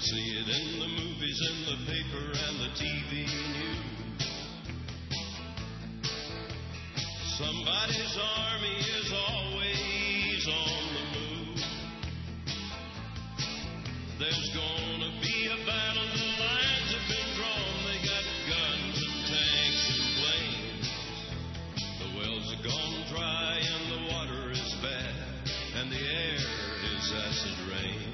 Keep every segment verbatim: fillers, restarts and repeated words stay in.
see it in the movies, in the paper, and the T V news. Somebody's army is always on the move. There's gonna be a battle, the lines have been drawn. They got guns and tanks and planes. The wells are gone dry and the water is bad, and the air is acid rain.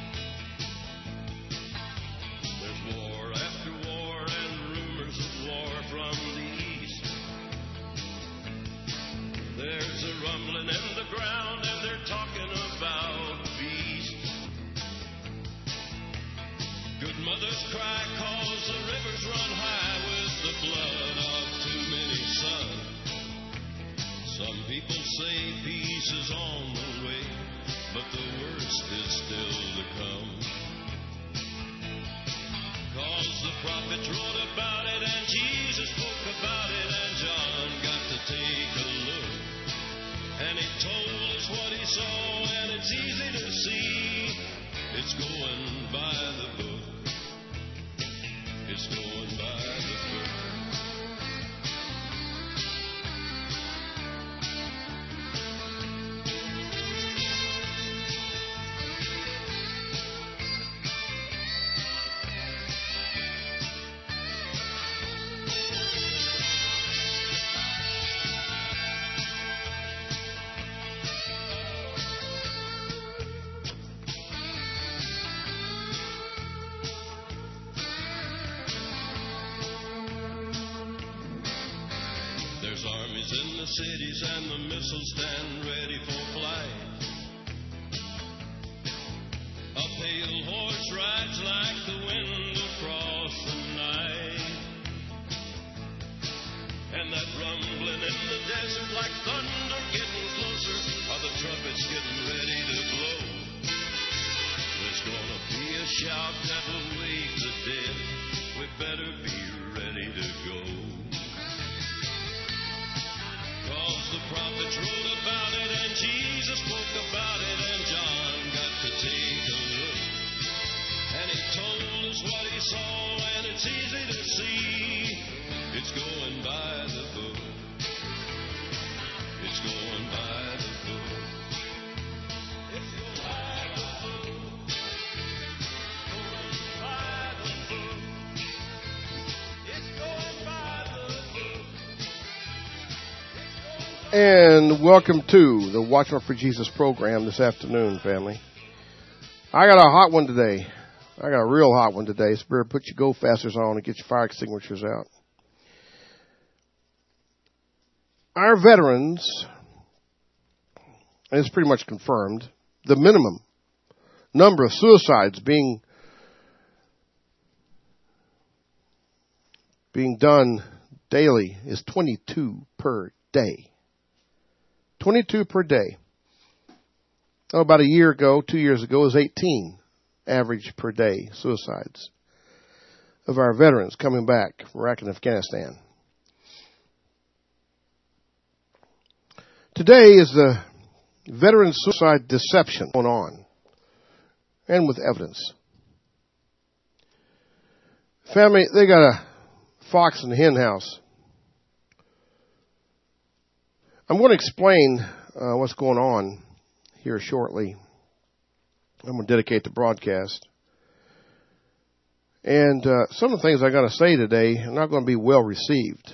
There's war after war and rumors of war from the east. There's a rumbling in the ground and they're talking about beasts. Good mothers cry cause the rivers run high with the blood of too many sons. Some people say peace is on the way, but the worst is still to come. Cause the prophets wrote about it and Jesus spoke about it and John got to take a look. And he told us what he saw and it's easy to see. It's going by the book. It's going by the book. In the cities and the missiles stand ready for flight. A pale horse rides like the wind across the night. And that rumbling in the desert like thunder getting closer, are the trumpets getting ready to blow. There's gonna be a shout that will wake the dead. We better be ready to go. Cause the prophets wrote about it and Jesus spoke about it and John got to take a look. And he told us what he saw and it's easy to see. It's going by the book. It's going by the book. It's going by the book. Going by the book. It's going by the book. And welcome to the Watchman for Jesus program this afternoon, family. I got a hot one today. I got a real hot one today. So better put your go fasters on and get your fire extinguishers out. Our veterans, and it's pretty much confirmed, the minimum number of suicides being being done daily is twenty-two per day. twenty-two per day. Oh, about a year ago, two years ago, it was eighteen average per day suicides of our veterans coming back from Iraq and Afghanistan. Today is the veteran suicide deception going on, and with evidence. Family, they got a fox in the hen house. I'm going to explain uh, what's going on here shortly. I'm going to dedicate the broadcast. And uh, some of the things I got to say today are not going to be well received.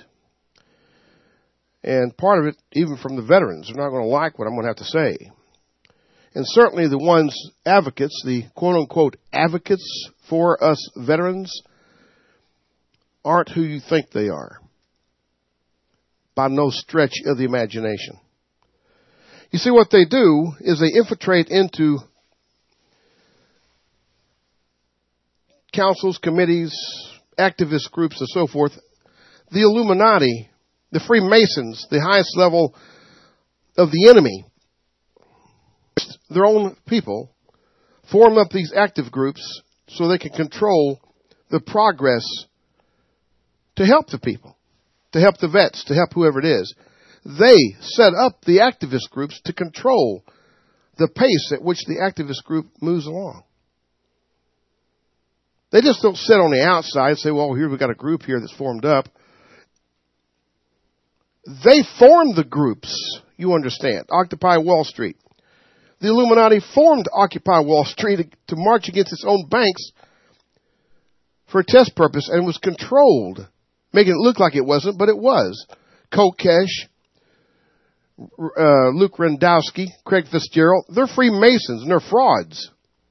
And part of it, even from the veterans, are not going to like what I'm going to have to say. And certainly the ones advocates, the quote-unquote advocates for us veterans, aren't who you think they are. By no stretch of the imagination. You see, what they do is they infiltrate into councils, committees, activist groups, and so forth. The Illuminati, the Freemasons, the highest level of the enemy, their own people, form up these active groups so they can control the progress to help the people, to help the vets, to help whoever it is. They set up the activist groups to control the pace at which the activist group moves along. They just don't sit on the outside and say, well, here we've got a group here that's formed up. They formed the groups, you understand. Occupy Wall Street. The Illuminati formed Occupy Wall Street to march against its own banks for a test purpose, and was controlled, making it look like it wasn't, but it was. Kokesh, uh, Luke Randowski, Craig Fitzgerald, they're Freemasons and they're frauds.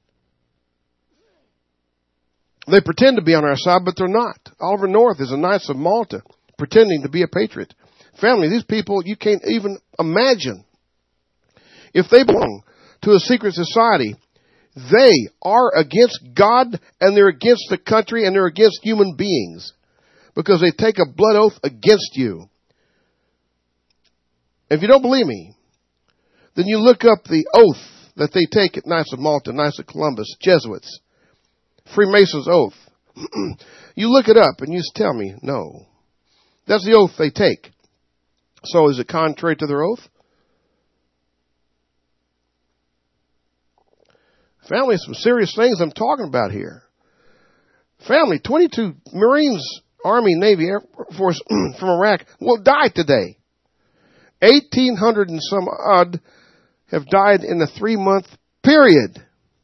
They pretend to be on our side, but they're not. Oliver North is a Knights of Malta, pretending to be a patriot. Family, these people, you can't even imagine. If they belong to a secret society, they are against God, and they're against the country, and they're against human beings, because they take a blood oath against you. If you don't believe me, then you look up the oath that they take at Knights of Malta, Knights of Columbus, Jesuits, Freemasons oath. You look it up and you tell me, no. That's the oath they take. So is it contrary to their oath? Family, some serious things I'm talking about here. Family, twenty-two Marines, Army, Navy, Air Force from Iraq will die today. eighteen hundred and some odd have died in a three-month period.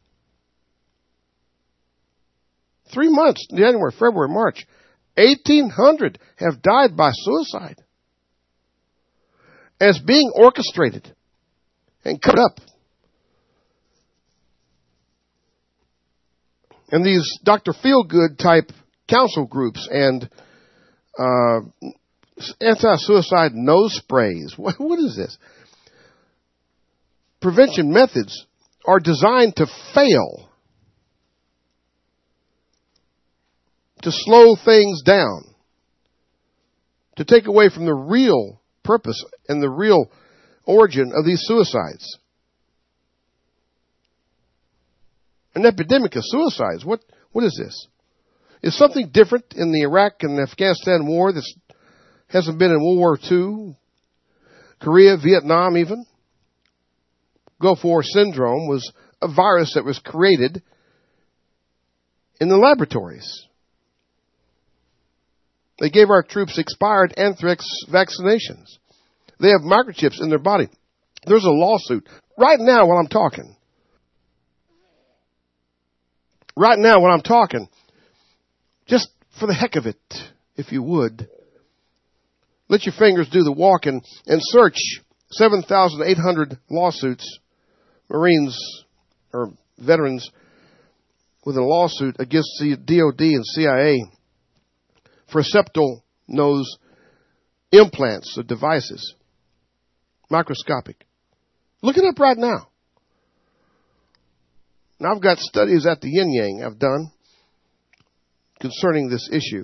Three months, January, February, March. eighteen hundred have died by suicide. And it's being orchestrated and cut up. And these Doctor Feelgood type council groups and uh, anti-suicide nose sprays. What, what is this? Prevention methods are designed to fail, to slow things down, to take away from the real purpose and the real origin of these suicides. An epidemic of suicides. What, what is this? Is something different in the Iraq and Afghanistan war that hasn't been in World War Two, Korea, Vietnam even? Gulf War syndrome was a virus that was created in the laboratories. They gave our troops expired anthrax vaccinations. They have microchips in their body. There's a lawsuit right now while I'm talking. Right now when I'm talking, just for the heck of it, if you would, let your fingers do the walking and search seven thousand eight hundred lawsuits, Marines or veterans with a lawsuit against the D O D and C I A for septal nose implants or devices, microscopic. Look it up right now. Now, I've got studies at the Yin Yang I've done concerning this issue.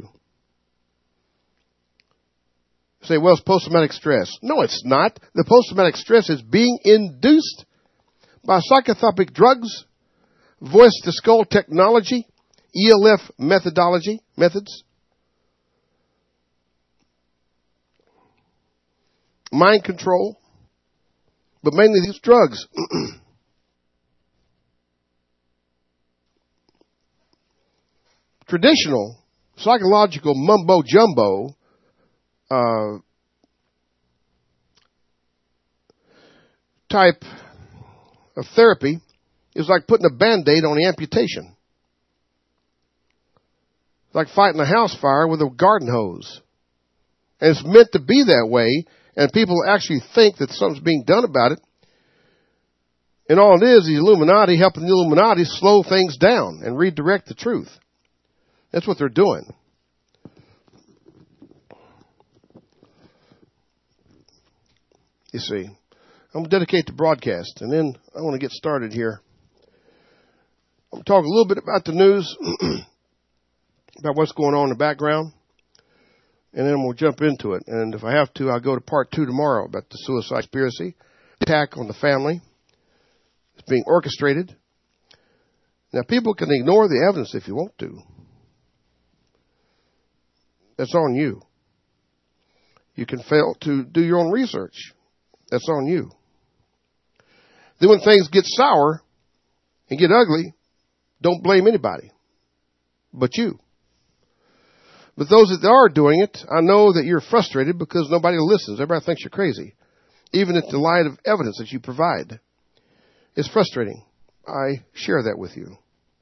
You say, well, it's post-traumatic stress. No, it's not. The post-traumatic stress is being induced by psychotropic drugs, voice-to-skull technology, E L F methodology, methods, mind control, but mainly these drugs. Traditional psychological mumbo-jumbo uh, type of therapy is like putting a Band-Aid on the amputation. It's like fighting a house fire with a garden hose. And it's meant to be that way, and people actually think that something's being done about it. And all it is, the Illuminati helping the Illuminati slow things down and redirect the truth. That's what they're doing. You see, I'm going to dedicate the broadcast, and then I want to get started here. I'm going to talk a little bit about the news, about what's going on in the background, and then we'll jump into it. And if I have to, I'll go to part two tomorrow about the suicide conspiracy, attack on the family. It's being orchestrated. Now, people can ignore the evidence if you want to. That's on you. You can fail to do your own research. That's on you. Then when things get sour and get ugly, don't blame anybody. but you. But those that are doing it, I know that you're frustrated because nobody listens. Everybody thinks you're crazy. Even in the light of evidence that you provide. It's frustrating. I share that with you.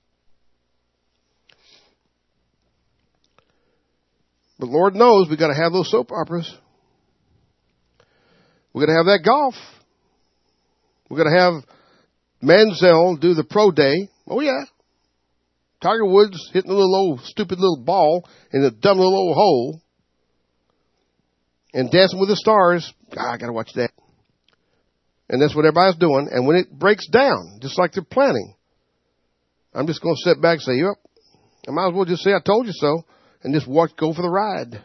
But Lord knows we've got to have those soap operas. We've got to have that golf. We've got to have Manziel do the pro day. Oh, yeah. Tiger Woods hitting a little old stupid little ball in a dumb little old hole. And Dancing with the Stars. God, I got to watch that. And that's what everybody's doing. And when it breaks down, just like they're planning, I'm just going to sit back and say, yep, I might as well just say I told you so. And just watch, go for the ride.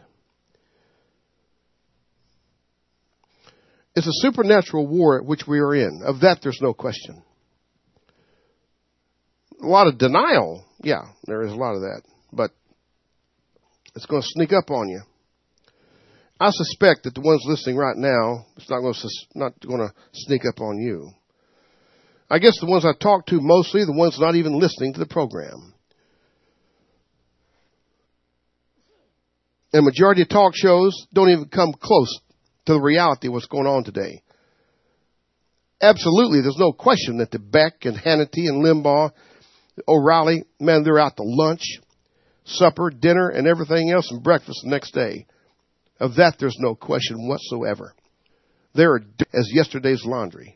It's a supernatural war which we are in. Of that, there's no question. A lot of denial. Yeah, there is a lot of that. But it's going to sneak up on you. I suspect that the ones listening right now, it's not going to, not going to sneak up on you. I guess the ones I talk to mostly, the ones not even listening to the program. And majority of talk shows don't even come close to the reality of what's going on today. Absolutely, there's no question that the Beck and Hannity and Limbaugh, O'Reilly, man, they're out to lunch, supper, dinner, and everything else, and breakfast the next day. Of that, there's no question whatsoever. They're as yesterday's laundry.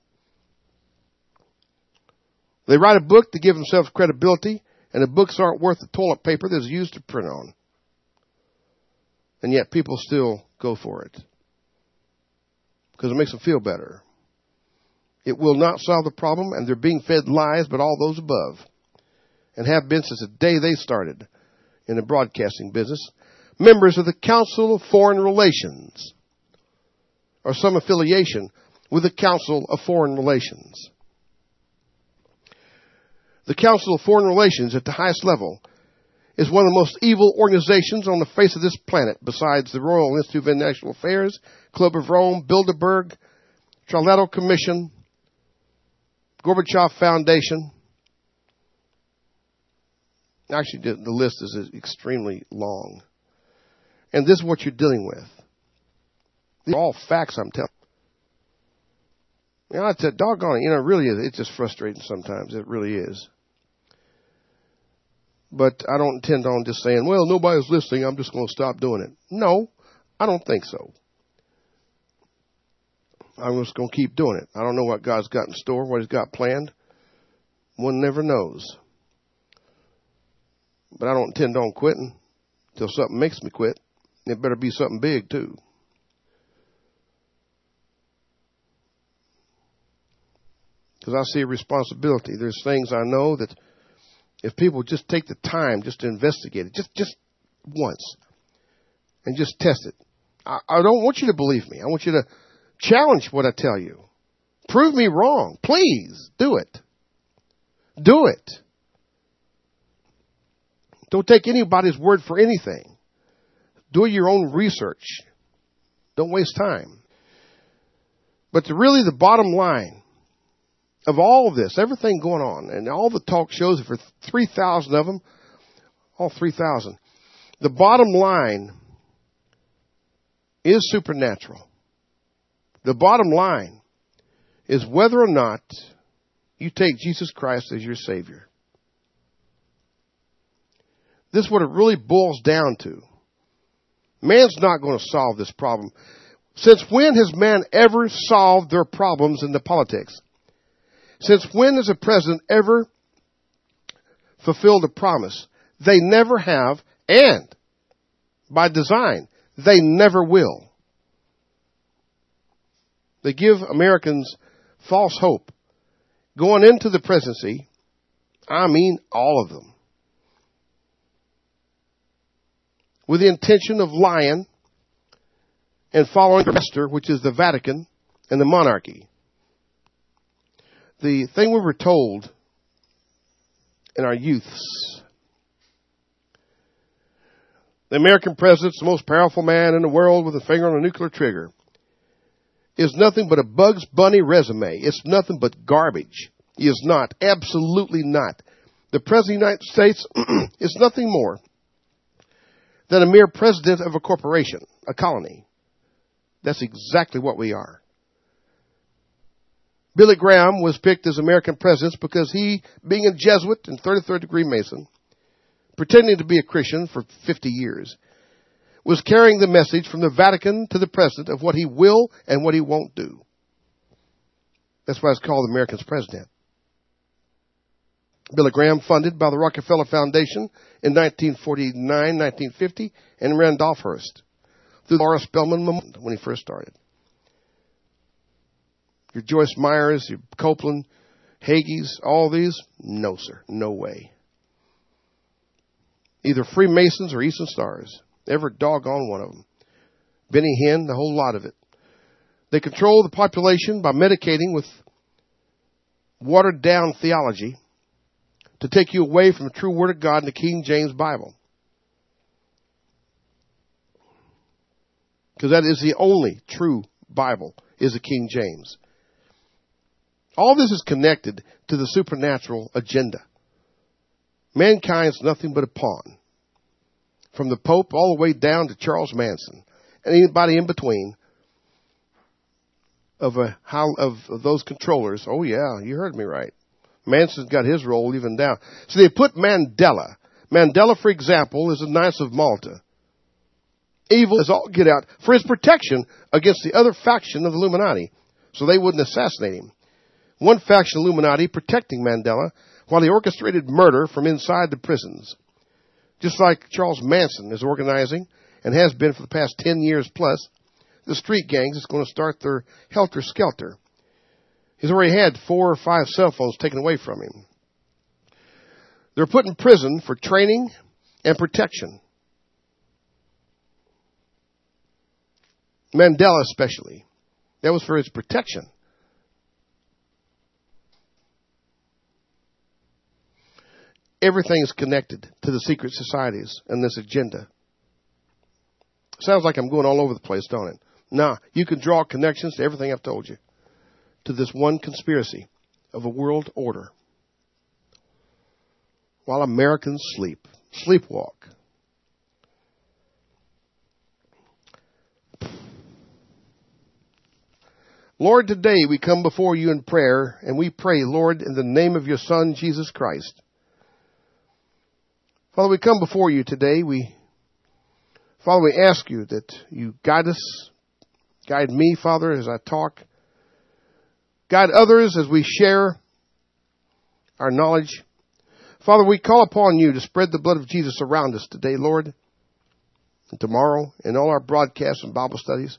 They write a book to give themselves credibility, and the books aren't worth the toilet paper that's used to print on. And yet people still go for it. Because it makes them feel better. It will not solve the problem, and they're being fed lies, but all those above. And have been since the day they started in the broadcasting business. Members of the Council of Foreign Relations. Or some affiliation with the Council of Foreign Relations. The Council of Foreign Relations at the highest level is one of the most evil organizations on the face of this planet, besides the Royal Institute of International Affairs, Club of Rome, Bilderberg, Trilateral Commission, Gorbachev Foundation. Actually, the list is extremely long. And this is what you're dealing with. These are all facts I'm telling you. You know, I said, doggone it, you know, it really is. It's just frustrating sometimes. It really is. But I don't intend on just saying, well, nobody's listening, I'm just going to stop doing it. No, I don't think so. I'm just going to keep doing it. I don't know what God's got in store, what He's got planned. One never knows. But I don't intend on quitting until something makes me quit. It better be something big, too. Because I see a responsibility. There's things I know that if people just take the time just to investigate it, just just once, and just test it. I, I don't want you to believe me. I want you to challenge what I tell you. Prove me wrong. Please do it. Do it. Don't take anybody's word for anything. Do your own research. Don't waste time. But the, really the bottom line of all of this, everything going on, and all the talk shows, for three thousand of them, all three thousand, the bottom line is supernatural. The bottom line is whether or not you take Jesus Christ as your Savior. This is what it really boils down to. Man's not going to solve this problem. Since when has man ever solved their problems in the politics? Since when has a president ever fulfilled a promise? They never have, and by design, they never will. They give Americans false hope. Going into the presidency, I mean all of them, with the intention of lying and following the master, which is the Vatican and the monarchy. The thing we were told in our youths, the American president's the most powerful man in the world with a finger on a nuclear trigger, is nothing but a Bugs Bunny resume. It's nothing but garbage. He is not. Absolutely not. The President of the United States is nothing more than a mere president of a corporation, a colony. That's exactly what we are. Billy Graham was picked as American president because he, being a Jesuit and thirty-third degree Mason, pretending to be a Christian for fifty years, was carrying the message from the Vatican to the president of what he will and what he won't do. That's why it's called America's president. Billy Graham, funded by the Rockefeller Foundation in nineteen forty-nine, nineteen fifty, and Randolph Hearst through the Laura Spelman Memorial when he first started. Your Joyce Myers, your Copeland, Hagees, all these? No, sir. No way. Either Freemasons or Eastern Stars. Every doggone one of them. Benny Hinn, the whole lot of it. They control the population by medicating with watered-down theology to take you away from the true Word of God in the King James Bible. Because that is the only true Bible, is the King James. All this is connected to the supernatural agenda. Mankind's nothing but a pawn. From the Pope all the way down to Charles Manson and anybody in between of a how of, of those controllers. Oh yeah, you heard me right. Manson's got his role even down. So they put Mandela. Mandela, for example, is a Knights of Malta. Evil as all get out for his protection against the other faction of the Illuminati, so they wouldn't assassinate him. One faction Illuminati protecting Mandela while he orchestrated murder from inside the prisons. Just like Charles Manson is organizing, and has been for the past ten years plus, the street gangs is going to start their helter-skelter. He's already had four or five cell phones taken away from him. They're put in prison for training and protection. Mandela especially. That was for his protection. Everything is connected to the secret societies and this agenda. Sounds like I'm going all over the place, don't it? Nah, you can draw connections to everything I've told you. To this one conspiracy of a world order. While Americans sleep. Sleepwalk. Lord, today we come before you in prayer, and we pray, Lord, in the name of your Son, Jesus Christ. Father, we come before you today. We, Father, we ask you that you guide us, guide me, Father, as I talk. Guide others as we share our knowledge. Father, we call upon you to spread the blood of Jesus around us today, Lord, and tomorrow in all our broadcasts and Bible studies.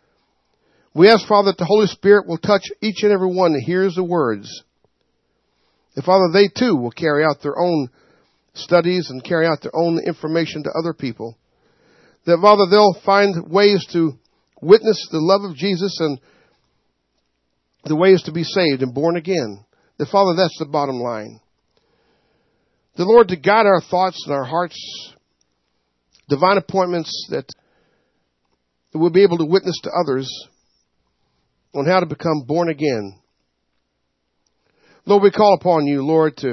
We ask, Father, that the Holy Spirit will touch each and every one that hears the words. And, Father, they too will carry out their own studies and carry out their own information to other people. That, Father, they'll find ways to witness the love of Jesus and the ways to be saved and born again. That, Father, that's the bottom line. The Lord, to guide our thoughts and our hearts, divine appointments that we'll be able to witness to others on how to become born again. Lord, we call upon you, Lord, to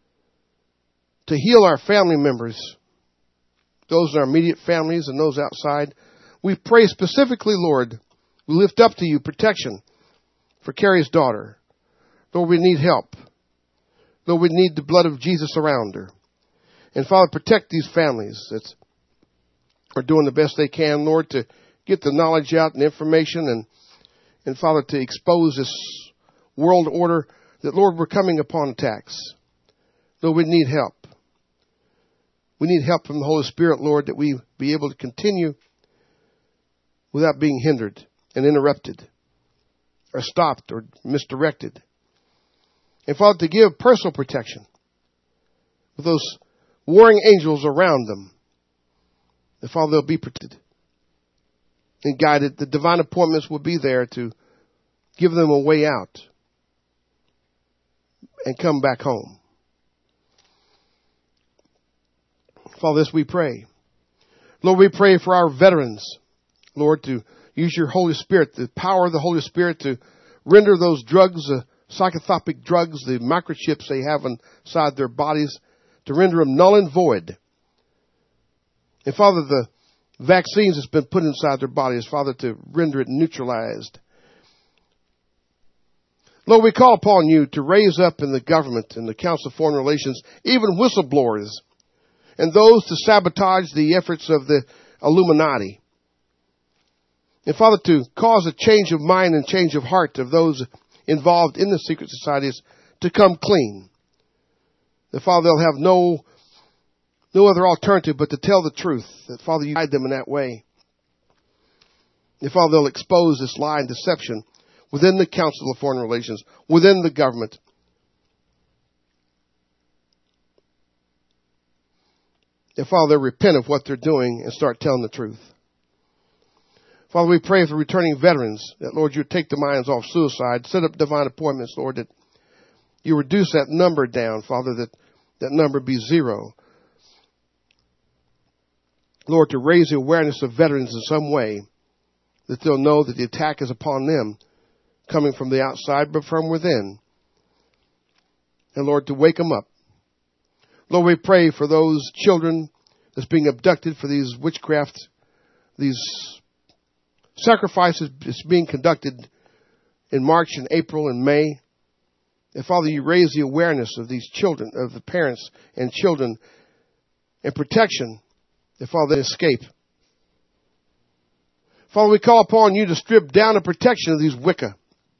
to heal our family members, those in our immediate families and those outside. We pray specifically, Lord, we lift up to you protection for Carrie's daughter. Lord, we need help. Lord, we need the blood of Jesus around her. And Father, protect these families that are doing the best they can, Lord, to get the knowledge out and information and, and Father, to expose this world order that, Lord, we're coming upon attacks. Lord, we need help. We need help from the Holy Spirit, Lord, that we be able to continue without being hindered and interrupted or stopped or misdirected. And, Father, to give personal protection with those warring angels around them. And, Father, they'll be protected and guided. The divine appointments will be there to give them a way out and come back home. Father, this we pray. Lord, we pray for our veterans, Lord, to use your Holy Spirit, the power of the Holy Spirit to render those drugs a, psychotropic drugs, the microchips they have inside their bodies to render them null and void. And Father, the vaccines that's been put inside their bodies, Father, to render it neutralized. Lord, we call upon you to raise up in the government and the Council of Foreign Relations, even whistleblowers and those to sabotage the efforts of the Illuminati. And Father, to cause a change of mind and change of heart of those involved in the secret societies to come clean. That Father, they'll have no, no other alternative but to tell the truth. That Father, you guide them in that way. That Father, they'll expose this lie and deception within the Council of Foreign Relations, within the government. And Father, they repent of what they're doing and start telling the truth. Father, we pray for returning veterans, that, Lord, you take the minds off suicide, set up divine appointments, Lord, that you reduce that number down, Father, that that number be zero. Lord, to raise the awareness of veterans in some way, that they'll know that the attack is upon them, coming from the outside, but from within. And Lord, to wake them up. Lord, we pray for those children that's being abducted, for these witchcraft, these sacrifices that's being conducted in March and April and May. And Father, you raise the awareness of these children, of the parents and children, and protection, that Father, they escape. Father, we call upon you to strip down the protection of these Wicca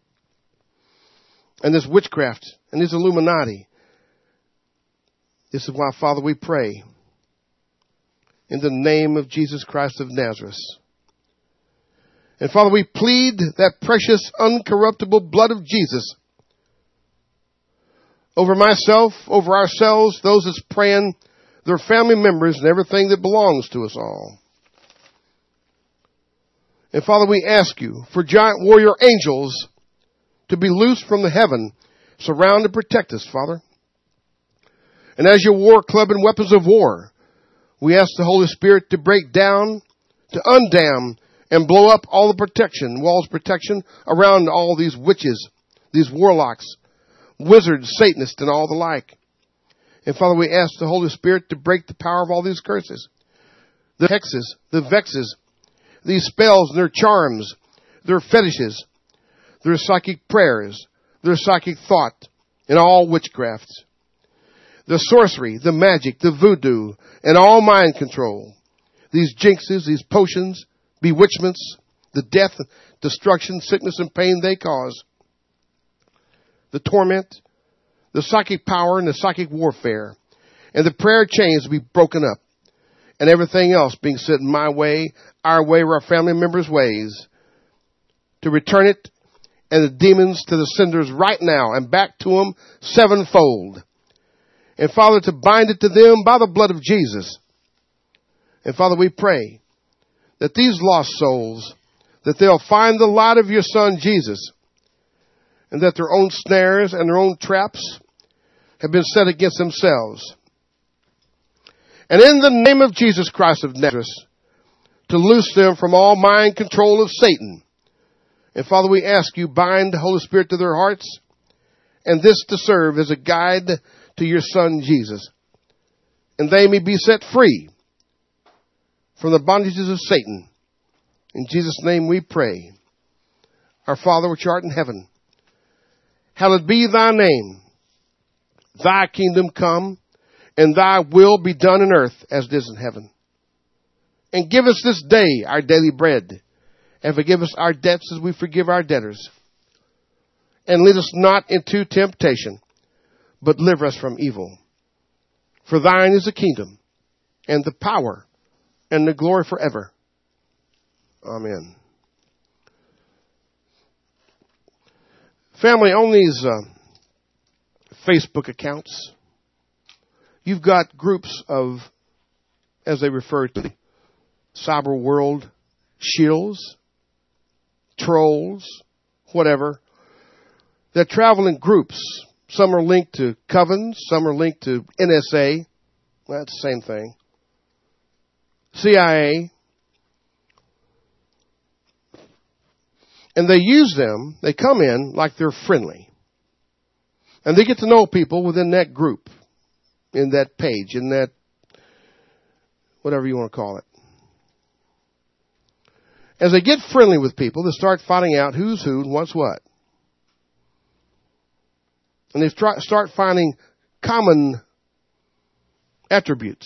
and this witchcraft and this Illuminati. This is why, Father, we pray in the name of Jesus Christ of Nazareth. And Father, we plead that precious, uncorruptible blood of Jesus over myself, over ourselves, those that's praying, their family members, and everything that belongs to us all. And Father, we ask you for giant warrior angels to be loosed from the heaven, surround and protect us, Father. And as your war club and weapons of war, we ask the Holy Spirit to break down, to undam, and blow up all the protection, walls of protection around all these witches, these warlocks, wizards, Satanists, and all the like. And Father, we ask the Holy Spirit to break the power of all these curses, the hexes, the vexes, these spells and their charms, their fetishes, their psychic prayers, their psychic thought, and all witchcrafts, the sorcery, the magic, the voodoo, and all mind control, these jinxes, these potions, bewitchments, the death, destruction, sickness, and pain they cause, the torment, the psychic power and the psychic warfare, and the prayer chains to be broken up, and everything else being sent my way, our way, or our family members' ways, to return it, and the demons to the senders right now, and back to them sevenfold. And Father, to bind it to them by the blood of Jesus. And Father, we pray that these lost souls, that they'll find the light of your Son, Jesus, and that their own snares and their own traps have been set against themselves. And in the name of Jesus Christ of Nazareth, to loose them from all mind control of Satan. And Father, we ask you, bind the Holy Spirit to their hearts, and this to serve as a guide to your Son, Jesus. And they may be set free from the bondages of Satan. In Jesus' name we pray. Our Father which art in heaven, hallowed be thy name. Thy kingdom come, and thy will be done in earth as it is in heaven. And give us this day our daily bread, and forgive us our debts as we forgive our debtors. And lead us not into temptation, but deliver us from evil. For thine is the kingdom, and the power, and the glory forever. Amen. Family, on these uh, Facebook accounts, you've got groups of, as they refer to the cyber world, shills, trolls, whatever, that travel in groups. Some are linked to covens, some are linked to N S A. Well, that's the same thing. C I A. And they use them, they come in like they're friendly. And they get to know people within that group, in that page, in that, whatever you want to call it. As they get friendly with people, they start finding out who's who and what's what. And they try, start finding common attributes,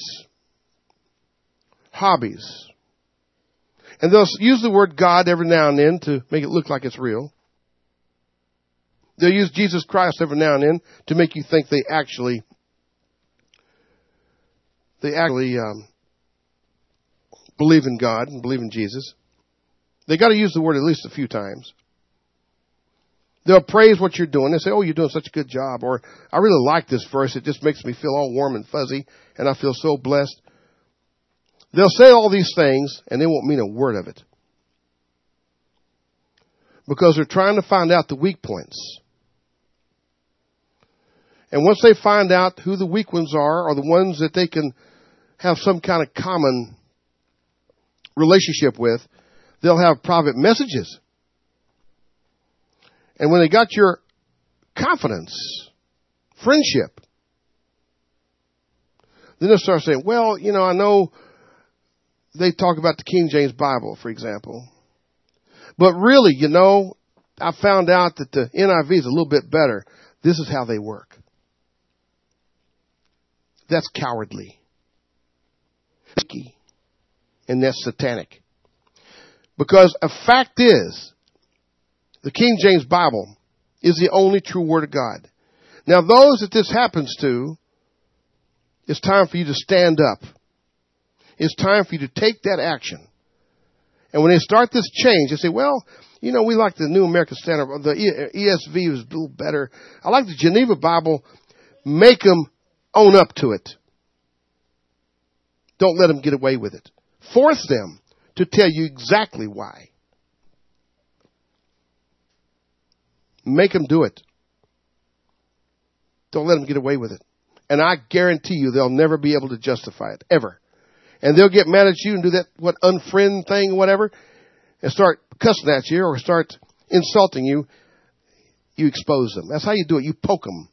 hobbies. And they'll use the word God every now and then to make it look like it's real. They'll use Jesus Christ every now and then to make you think they actually, they actually um, believe in God and believe in Jesus. They got to use the word at least a few times. They'll praise what you're doing. They say, oh, you're doing such a good job. Or, I really like this verse. It just makes me feel all warm and fuzzy, and I feel so blessed. They'll say all these things, and they won't mean a word of it. Because they're trying to find out the weak points. And once they find out who the weak ones are, or the ones that they can have some kind of common relationship with, they'll have private messages. And when they got your confidence, friendship, then they'll start saying, well, you know, I know they talk about the King James Bible, for example. But really, you know, I found out that the N I V is a little bit better. This is how they work. That's cowardly. And that's satanic. Because a fact is, the King James Bible is the only true Word of God. Now, those that this happens to, it's time for you to stand up. It's time for you to take that action. And when they start this change, they say, well, you know, we like the New American Standard. The E S V was a little better. I like the Geneva Bible. Make them own up to it. Don't let them get away with it. Force them to tell you exactly why. Make them do it. Don't let them get away with it. And I guarantee you they'll never be able to justify it, ever. And they'll get mad at you and do that, what, unfriend thing or whatever, and start cussing at you or start insulting you. You expose them. That's how you do it. You poke them.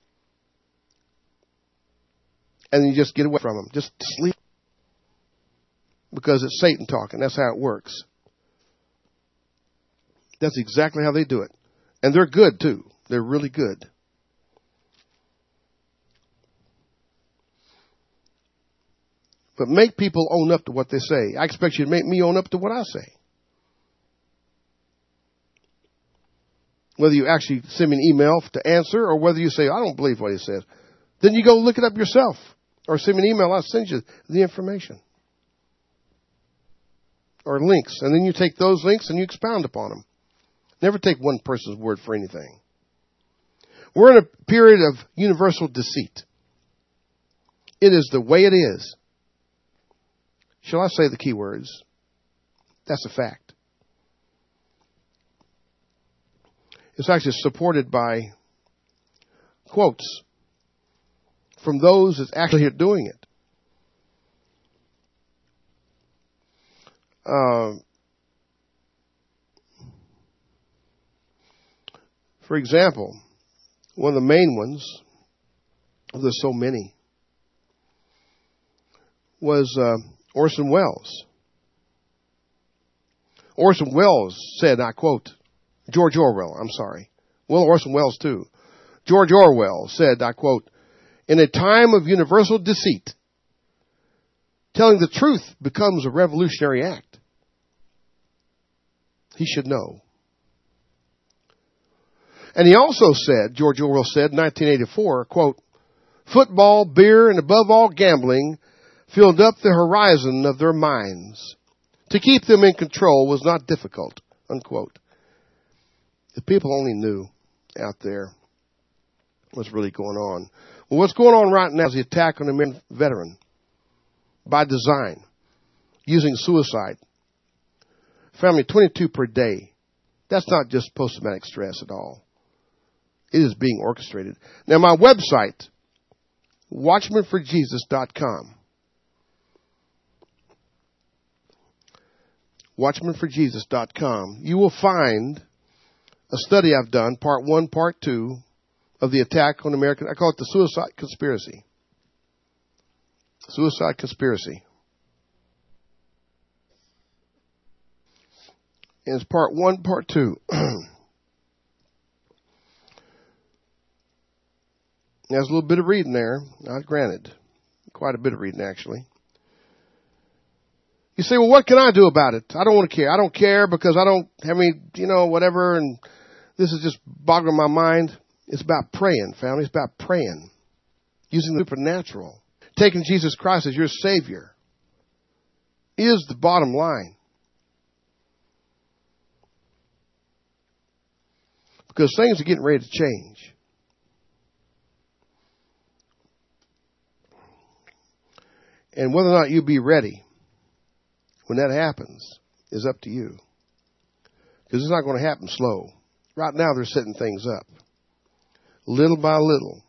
And then you just get away from them. Just sleep. Because it's Satan talking. That's how it works. That's exactly how they do it. And they're good, too. They're really good. But make people own up to what they say. I expect you to make me own up to what I say. Whether you actually send me an email to answer or whether you say, I don't believe what he says. Then you go look it up yourself. Or send me an email, I'll send you the information. Or links. And then you take those links and you expound upon them. Never take one person's word for anything. We're in a period of universal deceit. It is the way it is. Shall I say the key words? That's a fact. It's actually supported by quotes from those that actually are doing it. Uh, for example, one of the main ones, there's so many, was uh, Orson Welles. Orson Welles said, I quote, George Orwell, I'm sorry. Well, Orson Welles too. George Orwell said, I quote, in a time of universal deceit, telling the truth becomes a revolutionary act. He should know. And he also said, George Orwell said in nineteen eighty-four, quote, football, beer, and above all gambling filled up the horizon of their minds. To keep them in control was not difficult, unquote. If people only knew out there what's really going on. Well, what's going on right now is the attack on the American veteran by design, using suicide. Family, twenty-two per day. That's not just post-traumatic stress at all. It is being orchestrated. Now, my website, watchman for jesus dot com. watchman for jesus dot com. You will find a study I've done, part one, part two, of the attack on America. I call it the suicide conspiracy. Suicide conspiracy. And it's part one, part two. There's a little bit of reading there, not granted. Quite a bit of reading, actually. You say, well, what can I do about it? I don't want to care. I don't care because I don't have any, you know, whatever, and this is just boggling my mind. It's about praying, family. It's about praying. Using the supernatural. Taking Jesus Christ as your Savior is the bottom line. Because things are getting ready to change. And whether or not you be ready when that happens is up to you. Because it's not going to happen slow. Right now they're setting things up. Little by little.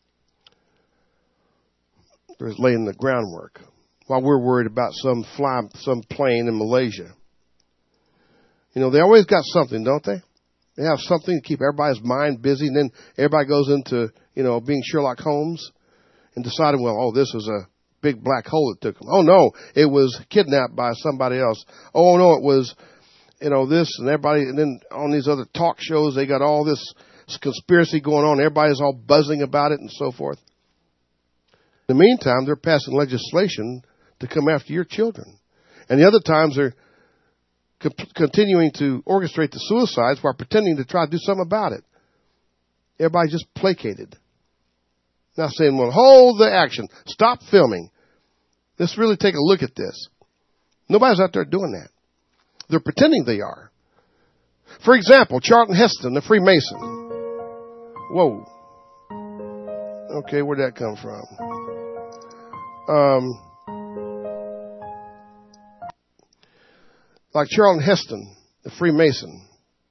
They're laying the groundwork. While we're worried about some fly, some plane in Malaysia. You know, they always got something, don't they? They have something to keep everybody's mind busy. And then everybody goes into, you know, being Sherlock Holmes and deciding, well, oh, this was a big black hole that took them. Oh, no, it was kidnapped by somebody else. Oh, no, it was, you know, this and everybody. And then on these other talk shows, they got all this conspiracy going on. Everybody's all buzzing about it and so forth. In the meantime, they're passing legislation to come after your children. And the other times they're co- continuing to orchestrate the suicides while pretending to try to do something about it. Everybody's just placated. Not saying, well, hold the action. Stop filming. Let's really take a look at this. Nobody's out there doing that. They're pretending they are. For example, Charlton Heston, the Freemason. Whoa. Okay, where'd that come from? Um, like Charlton Heston, the Freemason.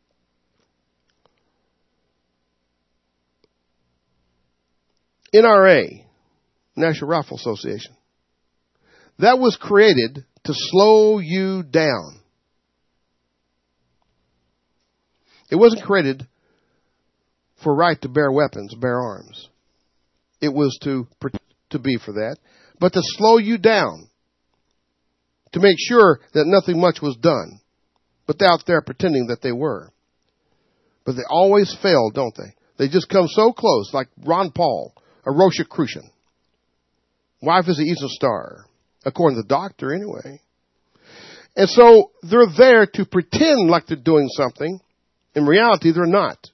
N R A, National Rifle Association. That was created to slow you down. It wasn't created for right to bear weapons, bear arms. It was to to be for that, but to slow you down, to make sure that nothing much was done, but they're out there pretending that they were. But they always fail, don't they? They just come so close, like Ron Paul, a Rosicrucian. Wife is an Eastern Star, according to the doctor anyway. And so they're there to pretend like they're doing something. In reality, they're not.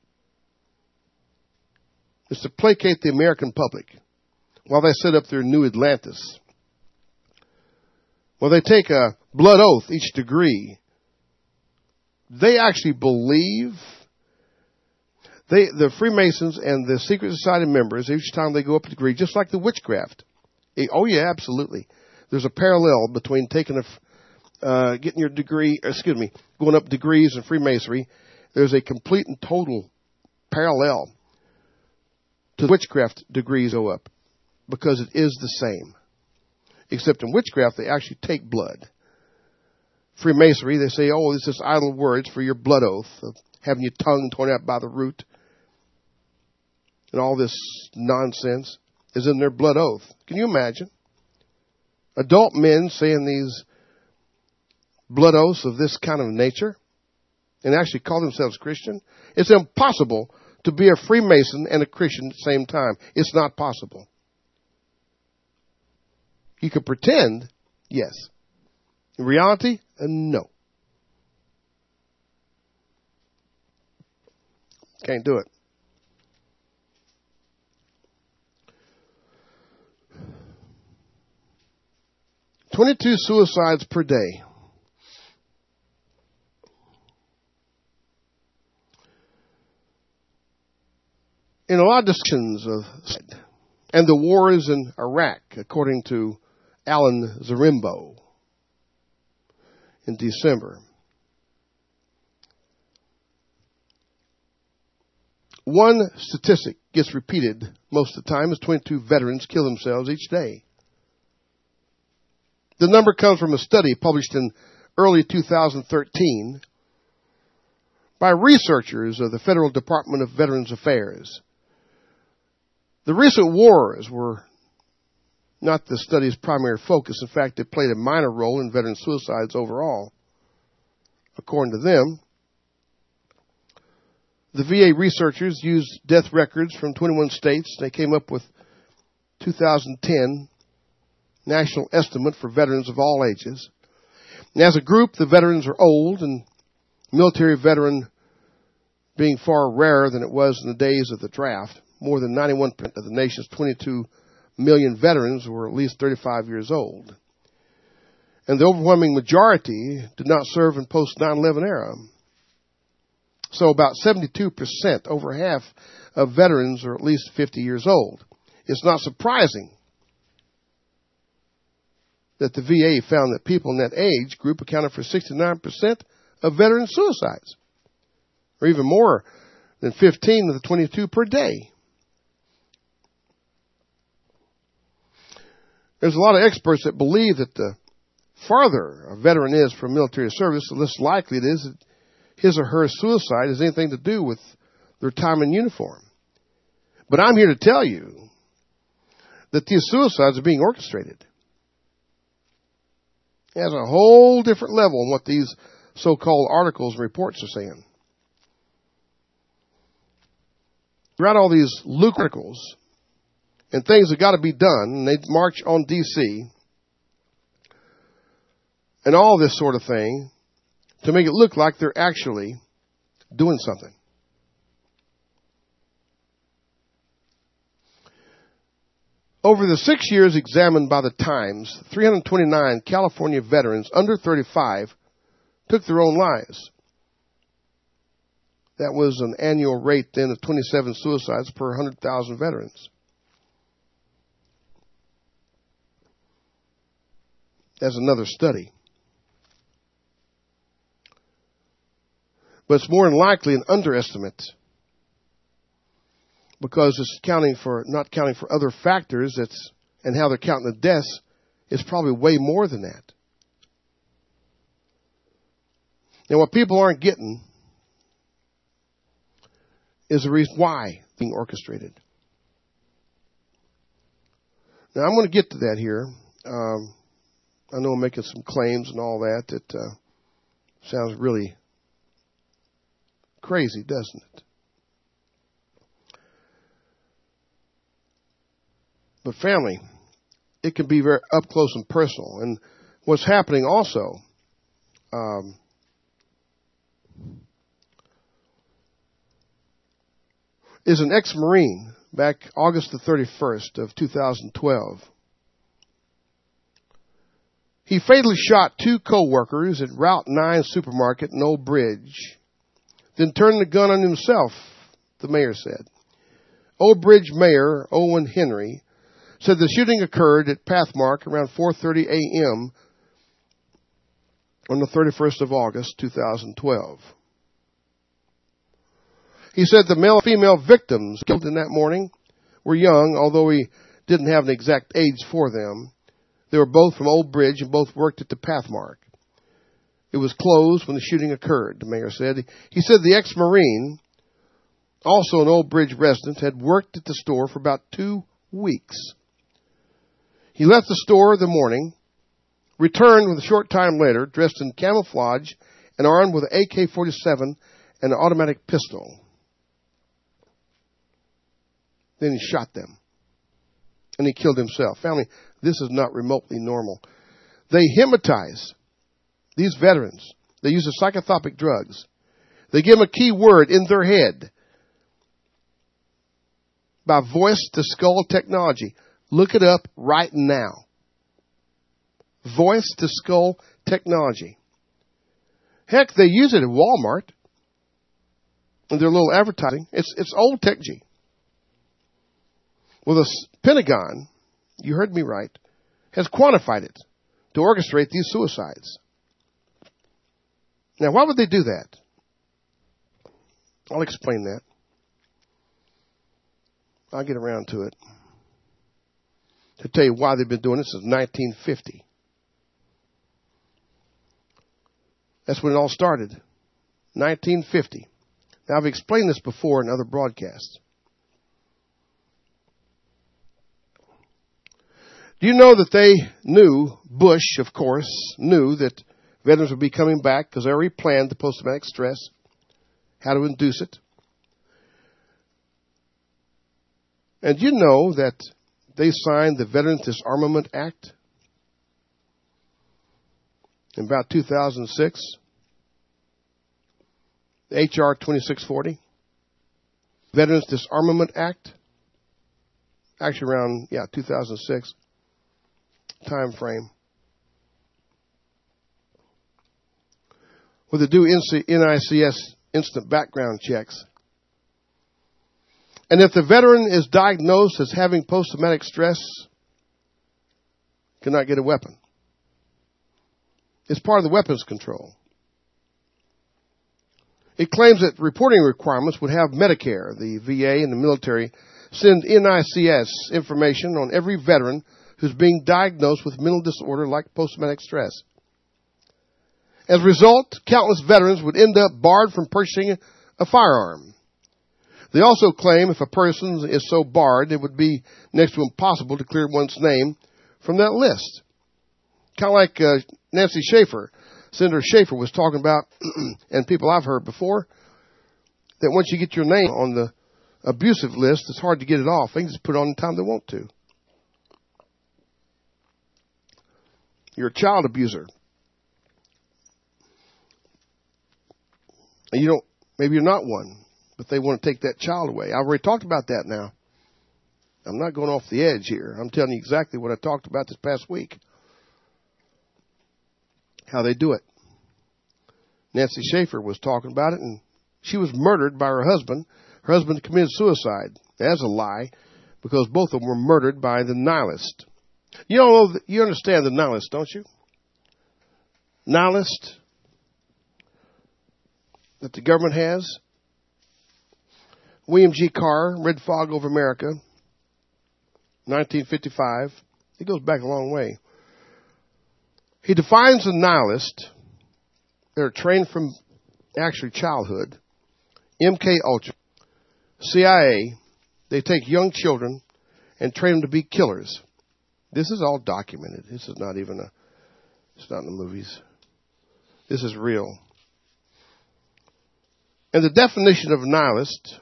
It's to placate the American public while they set up their new Atlantis. Well, they take a blood oath each degree. They actually believe, they, the Freemasons and the Secret Society members, each time they go up a degree, just like the witchcraft. It, oh yeah, absolutely. There's a parallel between taking a, uh, getting your degree, excuse me, going up degrees in Freemasonry. There's a complete and total parallel to witchcraft degrees go up, because it is the same. Except in witchcraft, they actually take blood. Freemasonry, they say, oh, it's just idle words for your blood oath of having your tongue torn out by the root. And all this nonsense is in their blood oath. Can you imagine? Adult men saying these blood oaths of this kind of nature and actually call themselves Christian. It's impossible to be a Freemason and a Christian at the same time. It's not possible. You can pretend, yes. In reality, uh, no. Can't do it. twenty-two suicides per day. In a lot of discussions of and the wars in Iraq, according to Alan Zarimbo in December. One statistic gets repeated most of the time is twenty-two veterans kill themselves each day. The number comes from a study published in early two thousand thirteen by researchers of the Federal Department of Veterans Affairs. The recent wars were not the study's primary focus. In fact, it played a minor role in veteran suicides overall, according to them. The V A researchers used death records from twenty-one states. They came up with two thousand ten national estimate for veterans of all ages. And as a group, the veterans are old, and military veteran being far rarer than it was in the days of the draft. More than ninety-one percent of the nation's twenty-two million veterans were at least thirty-five years old. And the overwhelming majority did not serve in post nine eleven era. So about seventy-two percent, over half of veterans are at least fifty years old. It's not surprising that the V A found that people in that age group accounted for sixty-nine percent of veteran suicides, or even more than fifteen of the twenty-two per day. There's a lot of experts that believe that the farther a veteran is from military service, the less likely it is that his or her suicide has anything to do with their time in uniform. But I'm here to tell you that these suicides are being orchestrated. It has a whole different level than what these so-called articles and reports are saying. Throughout all these Luke articles and things that got to be done, and they march on D C and all this sort of thing to make it look like they're actually doing something. Over the six years examined by the Times, three hundred twenty-nine California veterans under thirty-five took their own lives. That was an annual rate then of twenty-seven suicides per one hundred thousand veterans. That's another study. But it's more than likely an underestimate, because it's counting for not counting for other factors. That's and how they're counting the deaths is probably way more than that. And what people aren't getting is the reason why it's being orchestrated. Now, I'm going to get to that here. Um, I know I'm making some claims and all that. That uh, sounds really crazy, doesn't it? But family, it can be very up close and personal. And what's happening also, um, is an ex-Marine back August the thirty-first of two thousand twelve. He fatally shot two co-workers at Route nine supermarket in Old Bridge, then turned the gun on himself, the mayor said. Old Bridge Mayor Owen Henry said the shooting occurred at Pathmark around four thirty a.m. on the thirty-first of August, two thousand twelve. He said the male and female victims killed in that morning were young, although he didn't have an exact age for them. They were both from Old Bridge and both worked at the Pathmark. It was closed when the shooting occurred, the mayor said. He said the ex-Marine, also an Old Bridge resident, had worked at the store for about two weeks. He left the store in the morning, returned with a short time later, dressed in camouflage and armed with an A K forty-seven and an automatic pistol. Then he shot them. And he killed himself. Family, this is not remotely normal. They hypnotize these veterans. They use the psychotropic drugs. They give them a key word in their head by voice-to-skull technology. Look it up right now. Voice-to-skull technology. Heck, they use it at Walmart in their little advertising. It's it's old technology. Well, the Pentagon, you heard me right, has quantified it to orchestrate these suicides. Now, why would they do that? I'll explain that. I'll get around to it. To tell you why they've been doing this since nineteen fifty. That's when it all started. nineteen fifty. Now, I've explained this before in other broadcasts. Do you know that they knew, Bush, of course, knew that veterans would be coming back because they already planned the post-traumatic stress, how to induce it. And you know that they signed the Veterans Disarmament Act in about two thousand six, H R twenty-six forty, Veterans Disarmament Act, actually around, yeah, two thousand six time frame. Where they do N I C S instant background checks. And if the veteran is diagnosed as having post-traumatic stress, cannot get a weapon. It's part of the weapons control. It claims that reporting requirements would have Medicare, the V A, and the military send N I C S information on every veteran who's being diagnosed with mental disorder like post-traumatic stress. As a result, countless veterans would end up barred from purchasing a firearm. They also claim if a person is so barred, it would be next to impossible to clear one's name from that list. Kind of like uh, Nancy Schaefer. Senator Schaefer was talking about, and people I've heard before, that once you get your name on the abusive list, it's hard to get it off. They can just put it on the time they want to. You're a child abuser. And you don't, maybe you're not one, but they want to take that child away. I've already talked about that now. I'm not going off the edge here. I'm telling you exactly what I talked about this past week. How they do it. Nancy Schaefer was talking about it, and she was murdered by her husband. Her husband committed suicide. That's a lie, because both of them were murdered by the nihilist. You know, you understand the nihilist, don't you? Nihilist that the government has. William G. Carr, Red Fog Over America, nineteen fifty-five. He goes back a long way. He defines a nihilist. They're trained from actually childhood. M K Ultra, C I A, they take young children and train them to be killers. This is all documented. This is not even a, it's not in the movies. This is real. And the definition of a nihilist,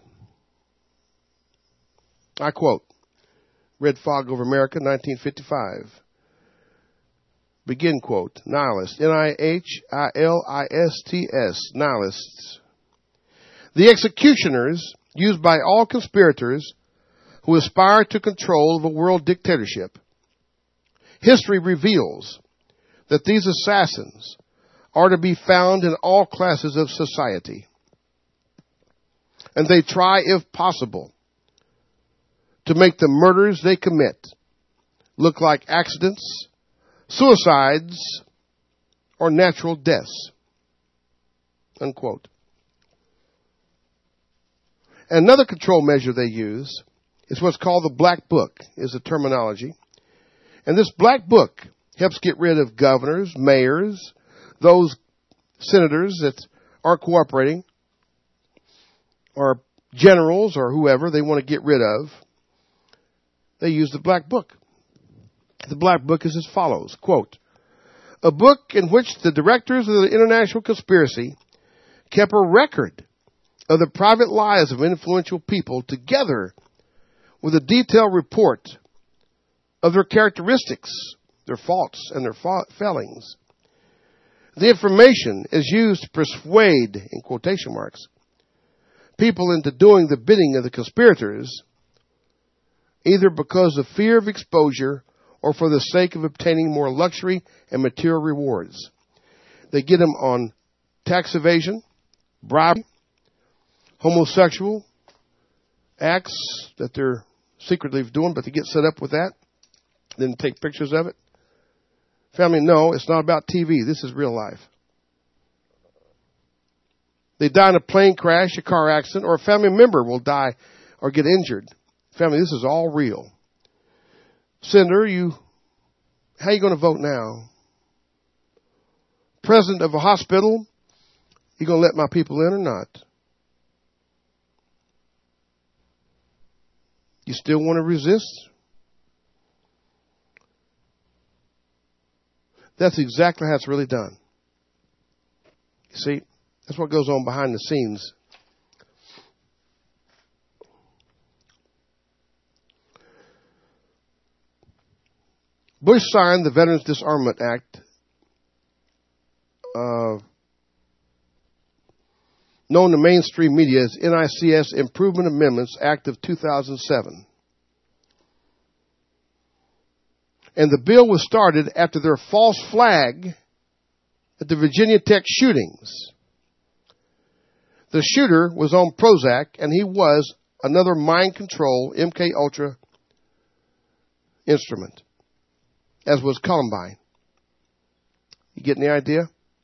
I quote, Red Fog Over America, nineteen fifty-five. Begin quote, nihilist, N I H I L I S T S, nihilists. The executioners used by all conspirators who aspire to control of a world dictatorship. History reveals that these assassins are to be found in all classes of society. And they try, if possible, to make the murders they commit look like accidents, suicides, or natural deaths. Unquote. Another control measure they use is what's called the Black Book, is the terminology. And this Black Book helps get rid of governors, mayors, those senators that aren't cooperating, or generals or whoever they want to get rid of. They use the Black Book. The Black Book is as follows, quote, a book in which the directors of the international conspiracy kept a record of the private lives of influential people together with a detailed report of their characteristics, their faults, and their fa- failings. The information is used to persuade, in quotation marks, people into doing the bidding of the conspirators, either because of fear of exposure or for the sake of obtaining more luxury and material rewards. They get them on tax evasion, bribery, homosexual acts that they're secretly doing, but they get set up with that, then take pictures of it. Family, no, it's not about T V. This is real life. They die in a plane crash, a car accident, or a family member will die or get injured. Family, this is all real. Senator, you, how are you going to vote now? President of a hospital, you going to let my people in or not? You still want to resist? That's exactly how it's really done. You see, that's what goes on behind the scenes. Bush signed the Veterans Disarmament Act, uh, known to mainstream media as N I C S Improvement Amendments Act of two thousand seven. And the bill was started after their false flag at the Virginia Tech shootings. The shooter was on Prozac, and he was another mind control M K Ultra instrument, as was Columbine. You getting the idea?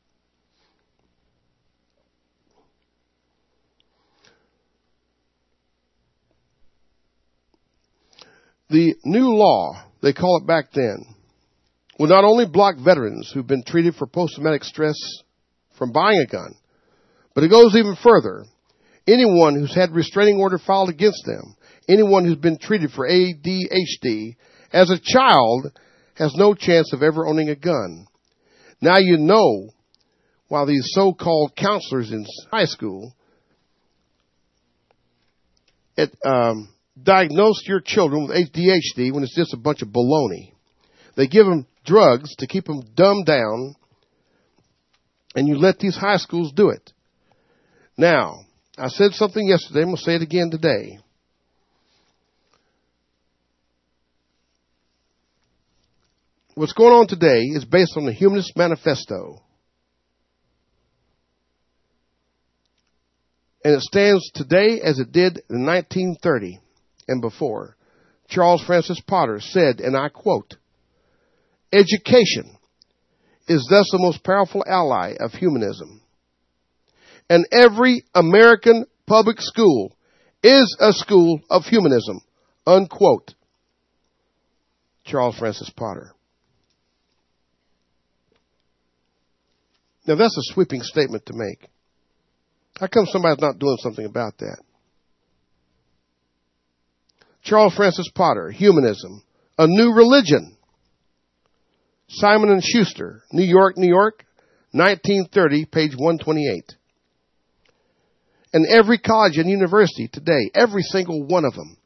The new law, they call it back then, will not only block veterans who've been treated for post-traumatic stress from buying a gun, but it goes even further. Anyone who's had restraining order filed against them, anyone who's been treated for A D H D as a child has no chance of ever owning a gun. Now you know why these so-called counselors in high school it, um, diagnose your children with A D H D when it's just a bunch of baloney. They give them drugs to keep them dumbed down, and you let these high schools do it. Now, I said something yesterday, I'm going to say it again today. What's going on today is based on the Humanist Manifesto. And it stands today as it did in nineteen thirty and before. Charles Francis Potter said, and I quote, "Education is thus the most powerful ally of humanism. And every American public school is a school of humanism." Unquote. Charles Francis Potter. Now that's a sweeping statement to make. How come somebody's not doing something about that? Charles Francis Potter, Humanism, a New Religion. Simon and Schuster, New York, New York, nineteen thirty, page one twenty-eight. And every college and university today, every single one of them,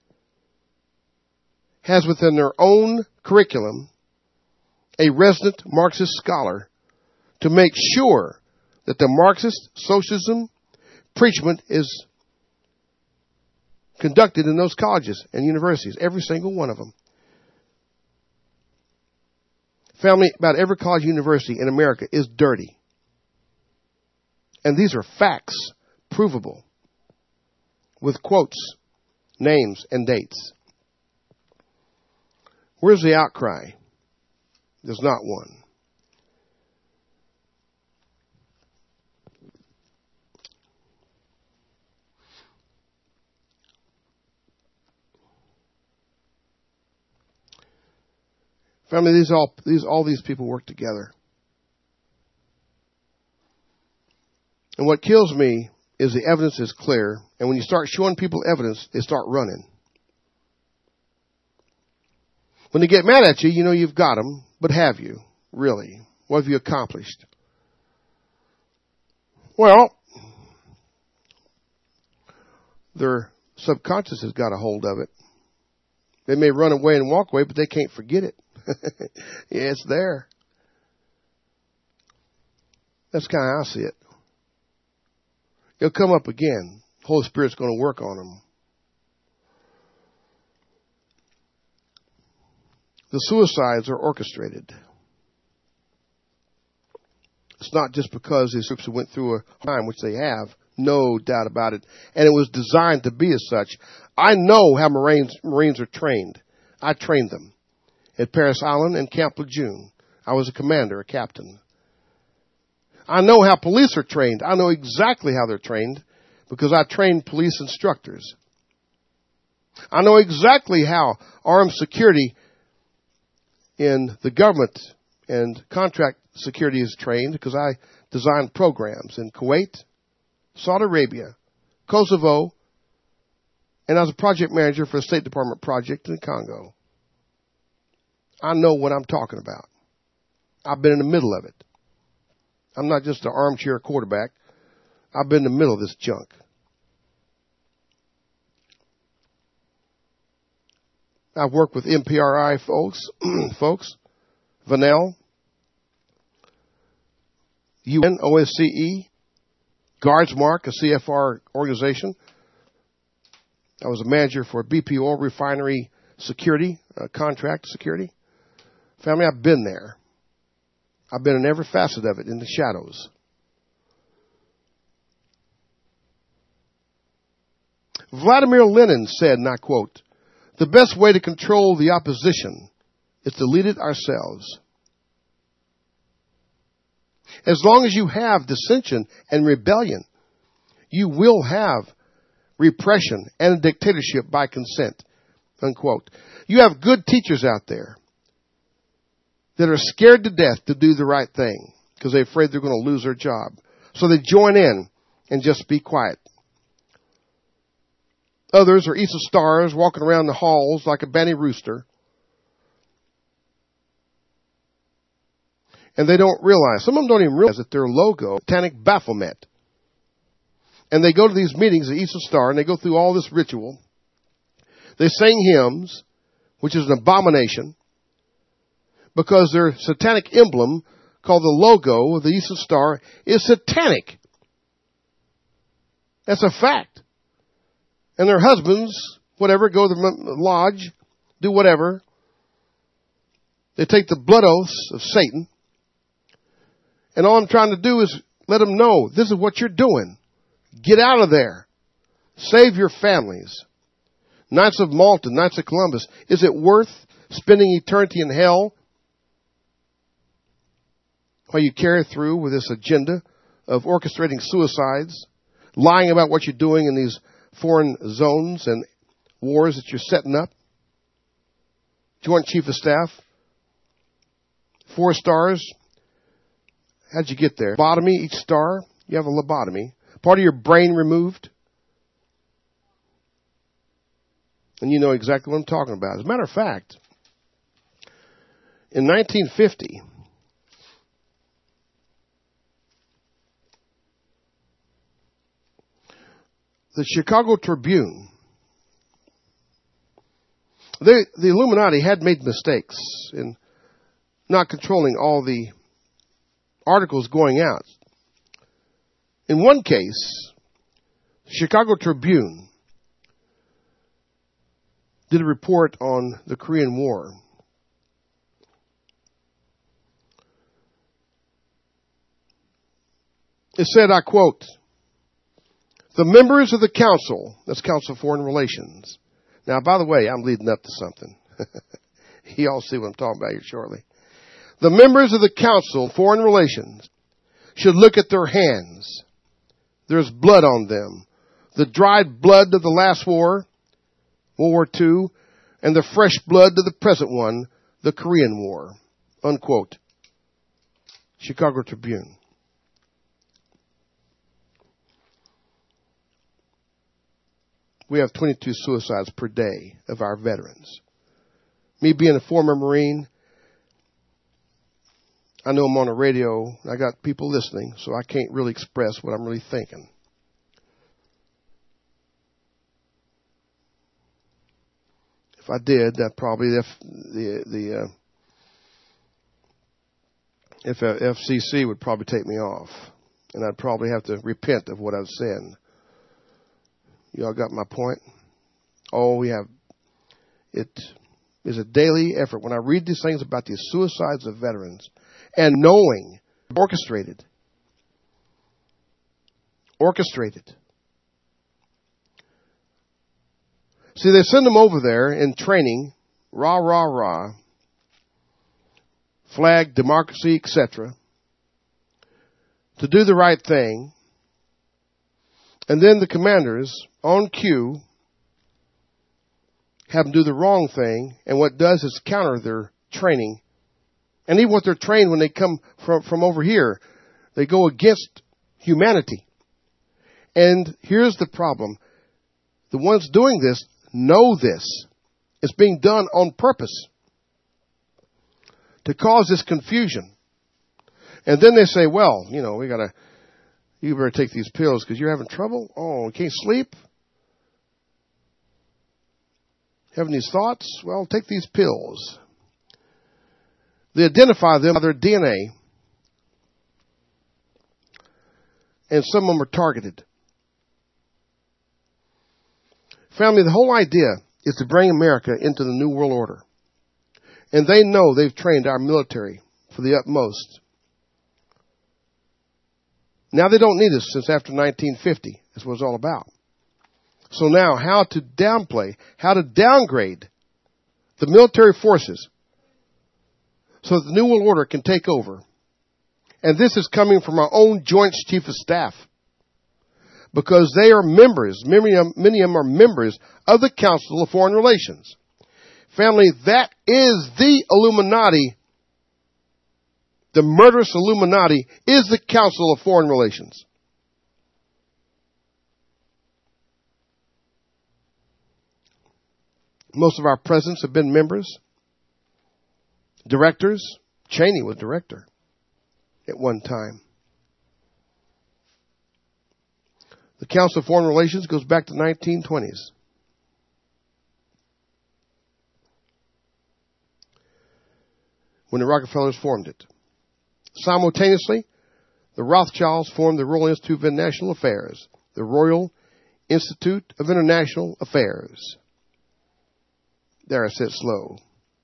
has within their own curriculum a resident Marxist scholar to make sure that the Marxist socialism preachment is conducted in those colleges and universities, every single one of them. Family, about every college and university in America is dirty. And these are facts, provable, with quotes, names, and dates. Where's the outcry? There's not one. Family, these all these all these people work together. And what kills me is the evidence is clear, and when you start showing people evidence, they start running. When they get mad at you, you know you've got them, but have you? Really? What have you accomplished? Well, their subconscious has got a hold of it. They may run away and walk away, but they can't forget it. Yeah, it's there. That's kind of how I see it. It'll come up again. The Holy Spirit's going to work on them. The suicides are orchestrated. It's not just because these groups went through a time, which they have, no doubt about it, and it was designed to be as such. I know how Marines, Marines are trained. I trained them at Parris Island and Camp Lejeune. I was a commander, a captain. I know how police are trained. I know exactly how they're trained because I trained police instructors. I know exactly how armed security in the government and contract security is trained because I designed programs in Kuwait, Saudi Arabia, Kosovo, and I was a project manager for a State Department project in Congo. I know what I'm talking about. I've been in the middle of it. I'm not just an armchair quarterback. I've been in the middle of this junk. I've worked with M P R I folks, folks, Vanell, U N, O S C E, Guardsmark, a C F R organization. I was a manager for B P oil refinery security, uh, contract security. Family, I've been there. I've been in every facet of it, in the shadows. Vladimir Lenin said, and I quote, "The best way to control the opposition is to lead it ourselves." As long as you have dissension and rebellion, you will have repression and a dictatorship by consent. Unquote. You have good teachers out there that are scared to death to do the right thing because they're afraid they're going to lose their job. So they join in and just be quiet. Others are Easter stars walking around the halls like a banty rooster. And they don't realize, some of them don't even realize that their logo, Satanic Baphomet. And they go to these meetings at Easter Star and they go through all this ritual. They sing hymns, which is an abomination, because their satanic emblem, called the logo of the Easter Star, is satanic. That's a fact. And their husbands, whatever, go to the lodge, do whatever. They take the blood oaths of Satan. And all I'm trying to do is let them know, this is what you're doing. Get out of there. Save your families. Knights of Malta, Knights of Columbus, is it worth spending eternity in hell while you carry through with this agenda of orchestrating suicides, lying about what you're doing in these foreign zones and wars that you're setting up? Joint Chief of Staff, four stars. How'd you get there? Lobotomy, each star, you have a lobotomy. Part of your brain removed. And you know exactly what I'm talking about. As a matter of fact, in nineteen fifty, the Chicago Tribune, they, the Illuminati had made mistakes in not controlling all the articles going out. In one case, Chicago Tribune did a report on the Korean War. It said, I quote, "The members of the council," that's Council of Foreign Relations. Now, by the way, I'm leading up to something. You all see what I'm talking about here shortly. "The members of the Council of Foreign Relations should look at their hands. There's blood on them. The dried blood of the last war, World War Two, and the fresh blood of the present one, the Korean War." Unquote. Chicago Tribune. We have twenty-two suicides per day of our veterans. Me being a former Marine, I know I'm on the radio. I got people listening, so I can't really express what I'm really thinking. If I did, that probably the the, the uh, if F C C would probably take me off, and I'd probably have to repent of what I've said. Y'all got my point? Oh, we have. It is a daily effort. When I read these things about these suicides of veterans, and knowing, orchestrated, orchestrated. See, they send them over there in training, rah, rah, rah, flag, democracy, et cetera, to do the right thing. And then the commanders, on cue, have them do the wrong thing. And what it does is counter their training. And even what they're trained when they come from, from over here, they go against humanity. And here's the problem. The ones doing this know this. It's being done on purpose to cause this confusion. And then they say, well, you know, we got to, you better take these pills because you're having trouble. Oh, you can't sleep? Having these thoughts? Well, take these pills. They identify them by their D N A. And some of them are targeted. Family, the whole idea is to bring America into the New World Order. And they know they've trained our military for the utmost. Now they don't need us since after nineteen fifty. That's what it's all about. So now, how to downplay, how to downgrade the military forces so that the New World Order can take over. And this is coming from our own Joint Chief of Staff. Because they are members, many of them are members of the Council of Foreign Relations. Family, that is the Illuminati. The murderous Illuminati is the Council of Foreign Relations. Most of our presidents have been members, directors. Cheney was director at one time. The Council of Foreign Relations goes back to the nineteen twenties. When the Rockefellers formed it. Simultaneously, the Rothschilds formed the Royal Institute of International Affairs, the Royal Institute of International Affairs. There, I said slow.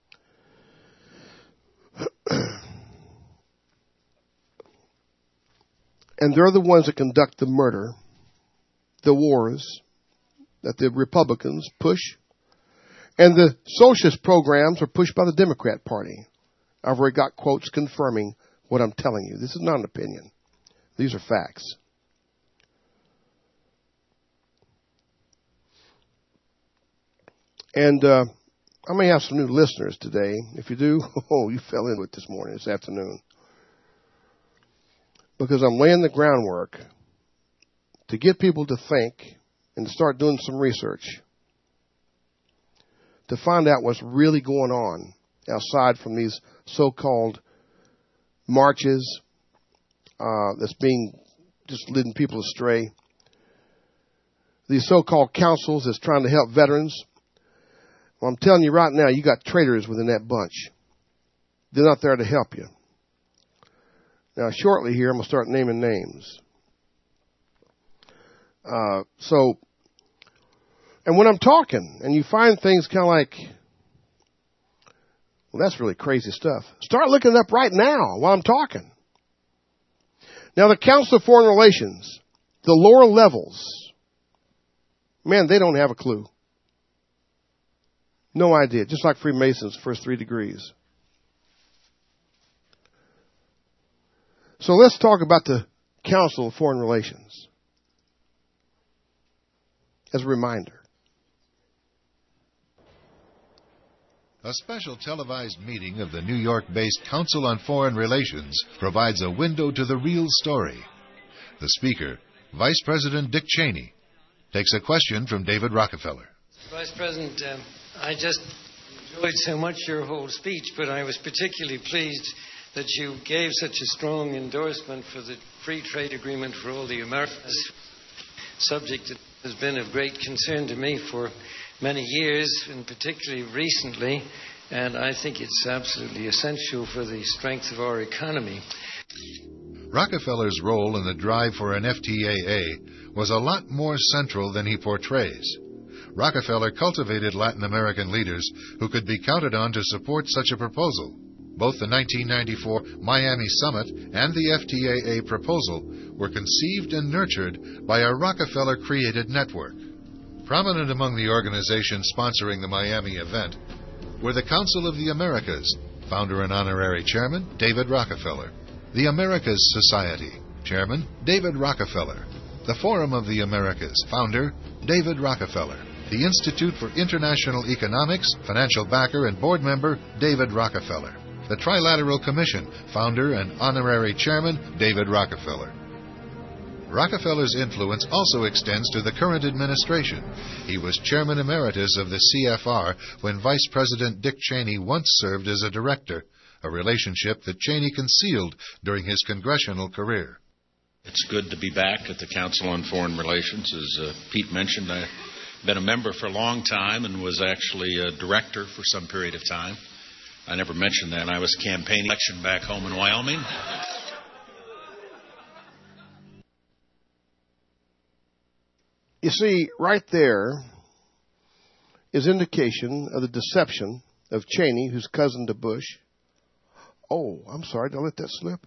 And they're the ones that conduct the murder, the wars that the Republicans push, and the socialist programs are pushed by the Democrat Party. I've already got quotes confirming what I'm telling you. This is not an opinion. These are facts. And uh, I may have some new listeners today. If you do, oh, you fell into it this morning, this afternoon. Because I'm laying the groundwork to get people to think and to start doing some research to find out what's really going on outside from these so-called marches uh, that's being just leading people astray. These so-called councils that's trying to help veterans. Well, I'm telling you right now, you got traitors within that bunch. They're not there to help you. Now, shortly here, I'm going to start naming names. Uh, so, and when I'm talking, and you find things kind of like, well, that's really crazy stuff. Start looking it up right now while I'm talking. Now, the Council of Foreign Relations, the lower levels, man, they don't have a clue. No idea. Just like Freemasons, first three degrees. So let's talk about the Council of Foreign Relations as a reminder. A special televised meeting of the New York-based Council on Foreign Relations provides a window to the real story. The speaker, Vice President Dick Cheney, takes a question from David Rockefeller. Vice President, um, I just enjoyed so much your whole speech, but I was particularly pleased that you gave such a strong endorsement for the free trade agreement for all the Americas, subject that has been of great concern to me for many years, and particularly recently, and I think it's absolutely essential for the strength of our economy. Rockefeller's role in the drive for an F T A A was a lot more central than he portrays. Rockefeller cultivated Latin American leaders who could be counted on to support such a proposal. Both the nineteen ninety-four Miami Summit and the F T A A proposal were conceived and nurtured by a Rockefeller-created network. Prominent among the organizations sponsoring the Miami event were the Council of the Americas, founder and honorary chairman David Rockefeller, the Americas Society, chairman David Rockefeller, the Forum of the Americas, founder David Rockefeller, the Institute for International Economics, financial backer and board member David Rockefeller, the Trilateral Commission, founder and honorary chairman David Rockefeller. Rockefeller's influence also extends to the current administration. He was chairman emeritus of the C F R when Vice President Dick Cheney once served as a director a relationship that Cheney concealed during his congressional career. It's good to be back at the Council on Foreign Relations. As uh, Pete mentioned, I've been a member for a long time and was actually a director for some period of time. I never mentioned that. I was campaigning election back home in Wyoming. You see, right there is indication of the deception of Cheney, who's cousin to Bush. Oh, I'm sorry, did I let that slip?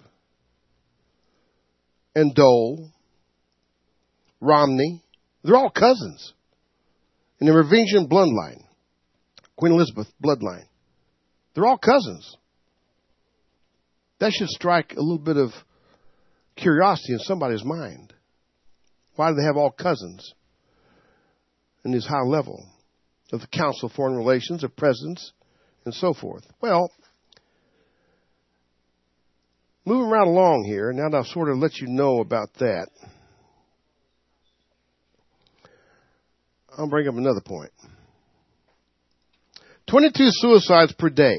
And Dole, Romney, they're all cousins in the Merovingian bloodline, Queen Elizabeth bloodline. They're all cousins. That should strike a little bit of curiosity in somebody's mind. Why do they have all cousins in this high level of the Council of Foreign Relations, of presidents, and so forth? Well, moving right along here, now that I've sort of let you know about that, I'll bring up another point. twenty-two suicides per day.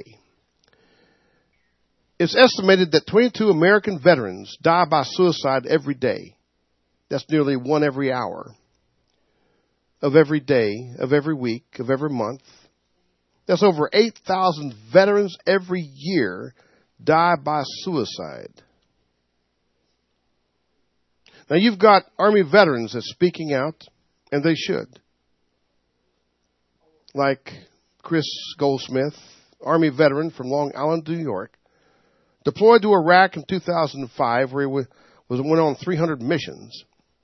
It's estimated that twenty-two American veterans die by suicide every day. That's nearly one every hour of every day, of every week, of every month. That's over eight thousand veterans every year die by suicide. Now, you've got Army veterans that's speaking out, and they should. Like Chris Goldsmith, Army veteran from Long Island, New York, deployed to Iraq in two thousand five, where he was went on three hundred missions.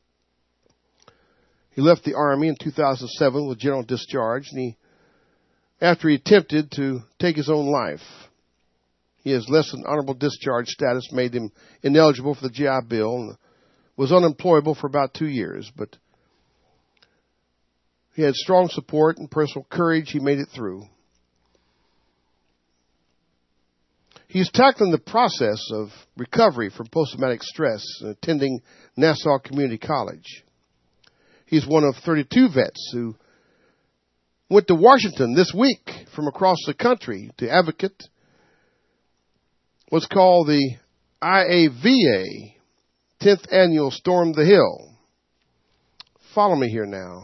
He left the Army in two thousand seven with general discharge, and he, after he attempted to take his own life, his less than honorable discharge status made him ineligible for the G I Bill and was unemployable for about two years. But he had strong support and personal courage. He made it through. He's tackling the process of recovery from post-traumatic stress and attending Nassau Community College. He's one of thirty-two vets who went to Washington this week from across the country to advocate what's called the I A V A, tenth Annual Storm the Hill. Follow me here now.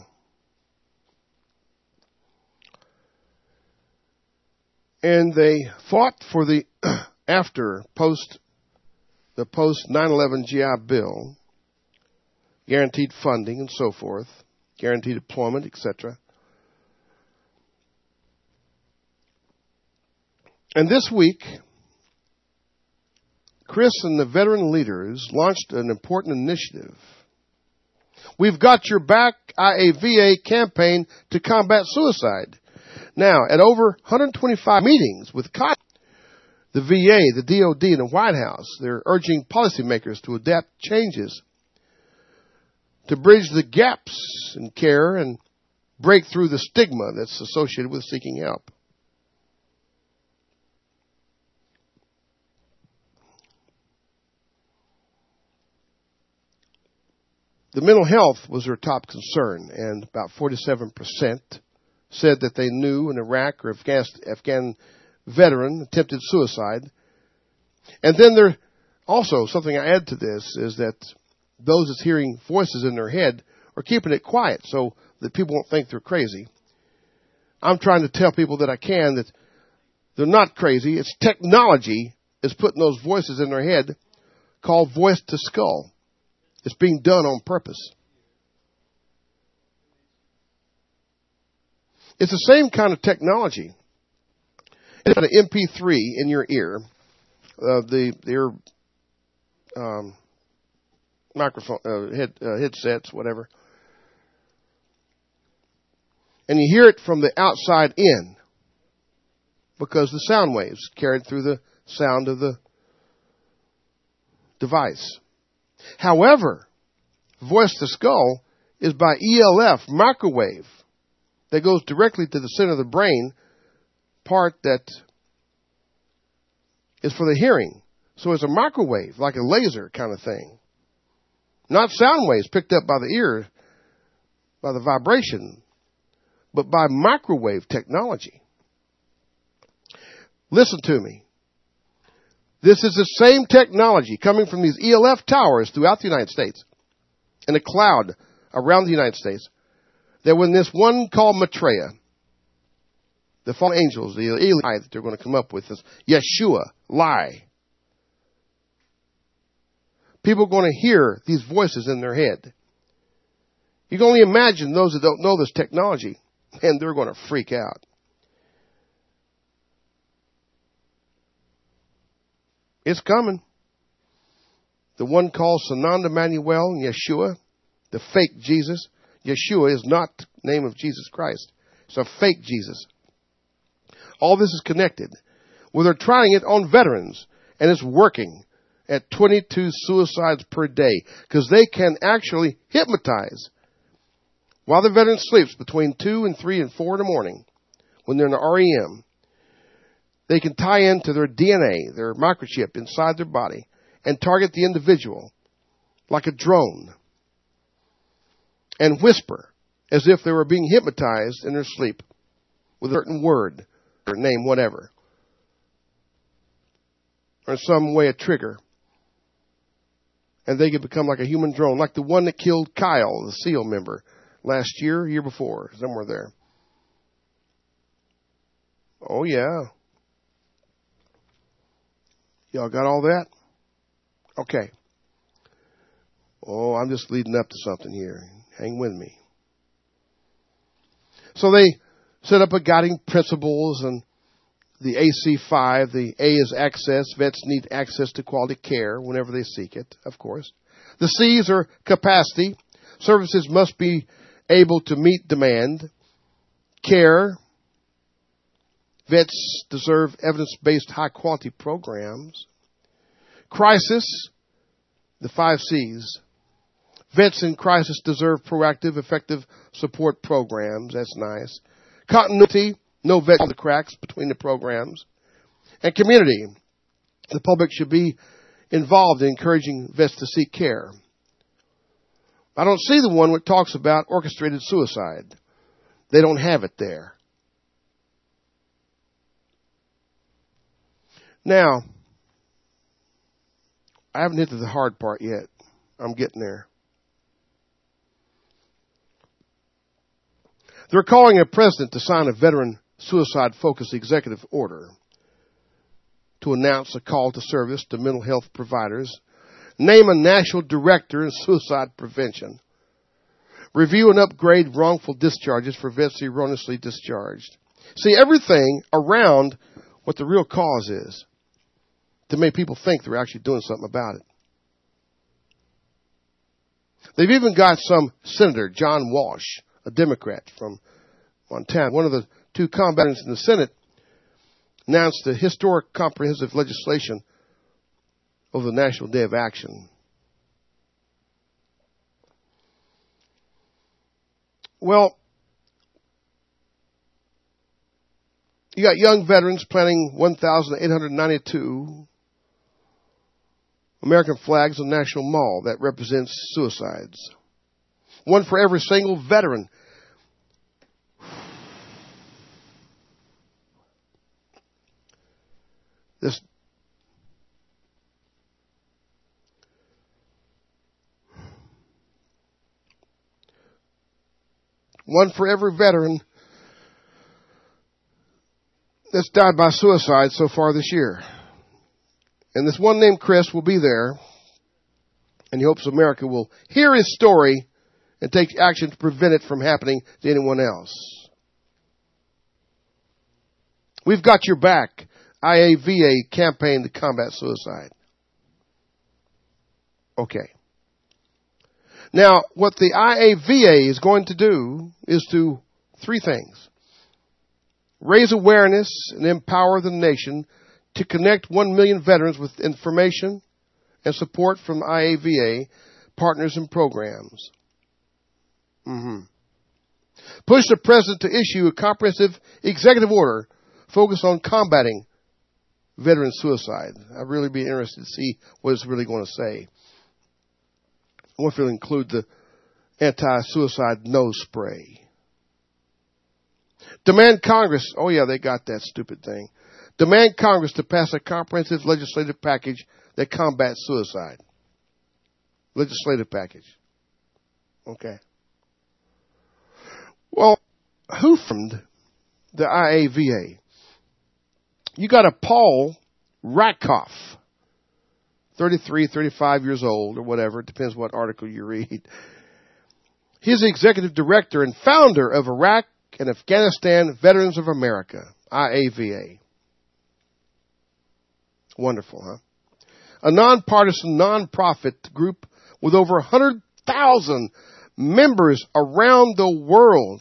And they fought for the after post the post nine eleven G I Bill, guaranteed funding and so forth, guaranteed employment, et cetera. And this week, Chris and the veteran leaders launched an important initiative. We've Got Your Back I A V A campaign to combat suicide. Now, at over one hundred twenty-five meetings with the V A, the D O D, and the White House, they're urging policymakers to adapt changes to bridge the gaps in care and break through the stigma that's associated with seeking help. The mental health was their top concern, and about forty-seven percent said that they knew an Iraq or Afghan, Afghan veteran attempted suicide. And then there also, something I add to this is that those that's hearing voices in their head are keeping it quiet so that people won't think they're crazy. I'm trying to tell people that I can that they're not crazy. It's technology is putting those voices in their head called voice to skull. It's being done on purpose. It's the same kind of technology. It's got an M P three in your ear, uh, the ear um, microphone, uh, head, uh, headsets, whatever, and you hear it from the outside in because the sound waves carried through the sound of the device. However, voice to skull is by E L F, microwave, that goes directly to the center of the brain, part that is for the hearing. So it's a microwave, like a laser kind of thing. Not sound waves picked up by the ear, by the vibration, but by microwave technology. Listen to me. This is the same technology coming from these E L F towers throughout the United States and a cloud around the United States that when this one called Maitreya, the fallen angels, the Eli that they're going to come up with, this Yeshua lie, people are going to hear these voices in their head. You can only imagine those that don't know this technology, and they're going to freak out. It's coming. The one called Sananda Manuel and Yeshua, the fake Jesus. Yeshua is not the name of Jesus Christ. It's a fake Jesus. All this is connected. Well, they're trying it on veterans, and it's working at twenty-two suicides per day because they can actually hypnotize while the veteran sleeps between two and three and four in the morning when they're in the R E M. They can tie into their D N A, their microchip inside their body, and target the individual like a drone and whisper as if they were being hypnotized in their sleep with a certain word or name, whatever, or in some way a trigger. And they can become like a human drone, like the one that killed Kyle, the SEAL member, last year, year before, somewhere there. Oh, yeah. Y'all got all that? Okay. Oh, I'm just leading up to something here. Hang with me. So they set up a guiding principles, and the A C five, the A is access. Vets need access to quality care whenever they seek it, of course. The C's are capacity. Services must be able to meet demand. Care. Vets deserve evidence-based, high-quality programs. Crisis, the five C's. Vets in crisis deserve proactive, effective support programs. That's nice. Continuity, no vet on the cracks between the programs. And community, the public should be involved in encouraging vets to seek care. I don't see the one that talks about orchestrated suicide. They don't have it there. Now, I haven't hit to the hard part yet. I'm getting there. They're calling a president to sign a veteran suicide-focused executive order to announce a call to service to mental health providers, name a national director in suicide prevention, review and upgrade wrongful discharges for vets erroneously discharged. See, everything around what the real cause is to make people think they're actually doing something about it. They've even got some senator, John Walsh, a Democrat from Montana, one of the two combatants in the Senate, announced the historic comprehensive legislation over the National Day of Action. Well, you got young veterans planting one thousand eight hundred ninety-two American flags on National Mall that represents suicides. One for every single veteran. This one for every veteran that's died by suicide so far this year. And this one named Chris will be there, and he hopes America will hear his story and take action to prevent it from happening to anyone else. We've got your back. I A V A campaign to combat suicide. Okay. Now, what the I A V A is going to do is do three things. Raise awareness and empower the nation to connect one million veterans with information and support from I A V A partners and programs. Mm-hmm. Push the president to issue a comprehensive executive order focused on combating veteran suicide. I'd really be interested to see what it's really going to say. I wonder if it'll include the anti-suicide nose spray. Demand Congress, oh yeah, they got that stupid thing, demand Congress to pass a comprehensive legislative package that combats suicide. Legislative package. Okay. Well, who formed the I A V A? You got a Paul Ratkoff, thirty-three, thirty-five years old or whatever. It depends what article you read. He's the executive director and founder of Iraq and Afghanistan Veterans of America, I A V A. Wonderful, huh? A nonpartisan, nonprofit group with over one hundred thousand members around the world.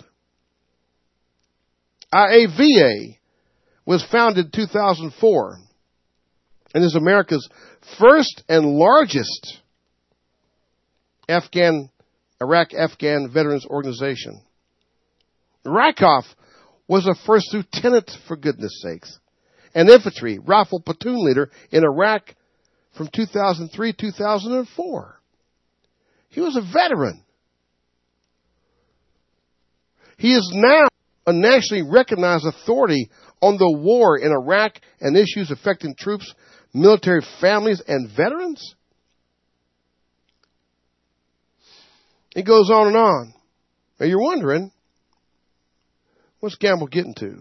I A V A was founded in two thousand four and is America's first and largest Afghan, Iraq-Afghan Veterans Organization. Ratkoff was a first lieutenant, for goodness sakes, an infantry rifle platoon leader in Iraq from two thousand three to two thousand four. He was a veteran. He is now a nationally recognized authority on the war in Iraq and issues affecting troops, military families, and veterans. It goes on and on. Now you're wondering, what's Gamble getting to?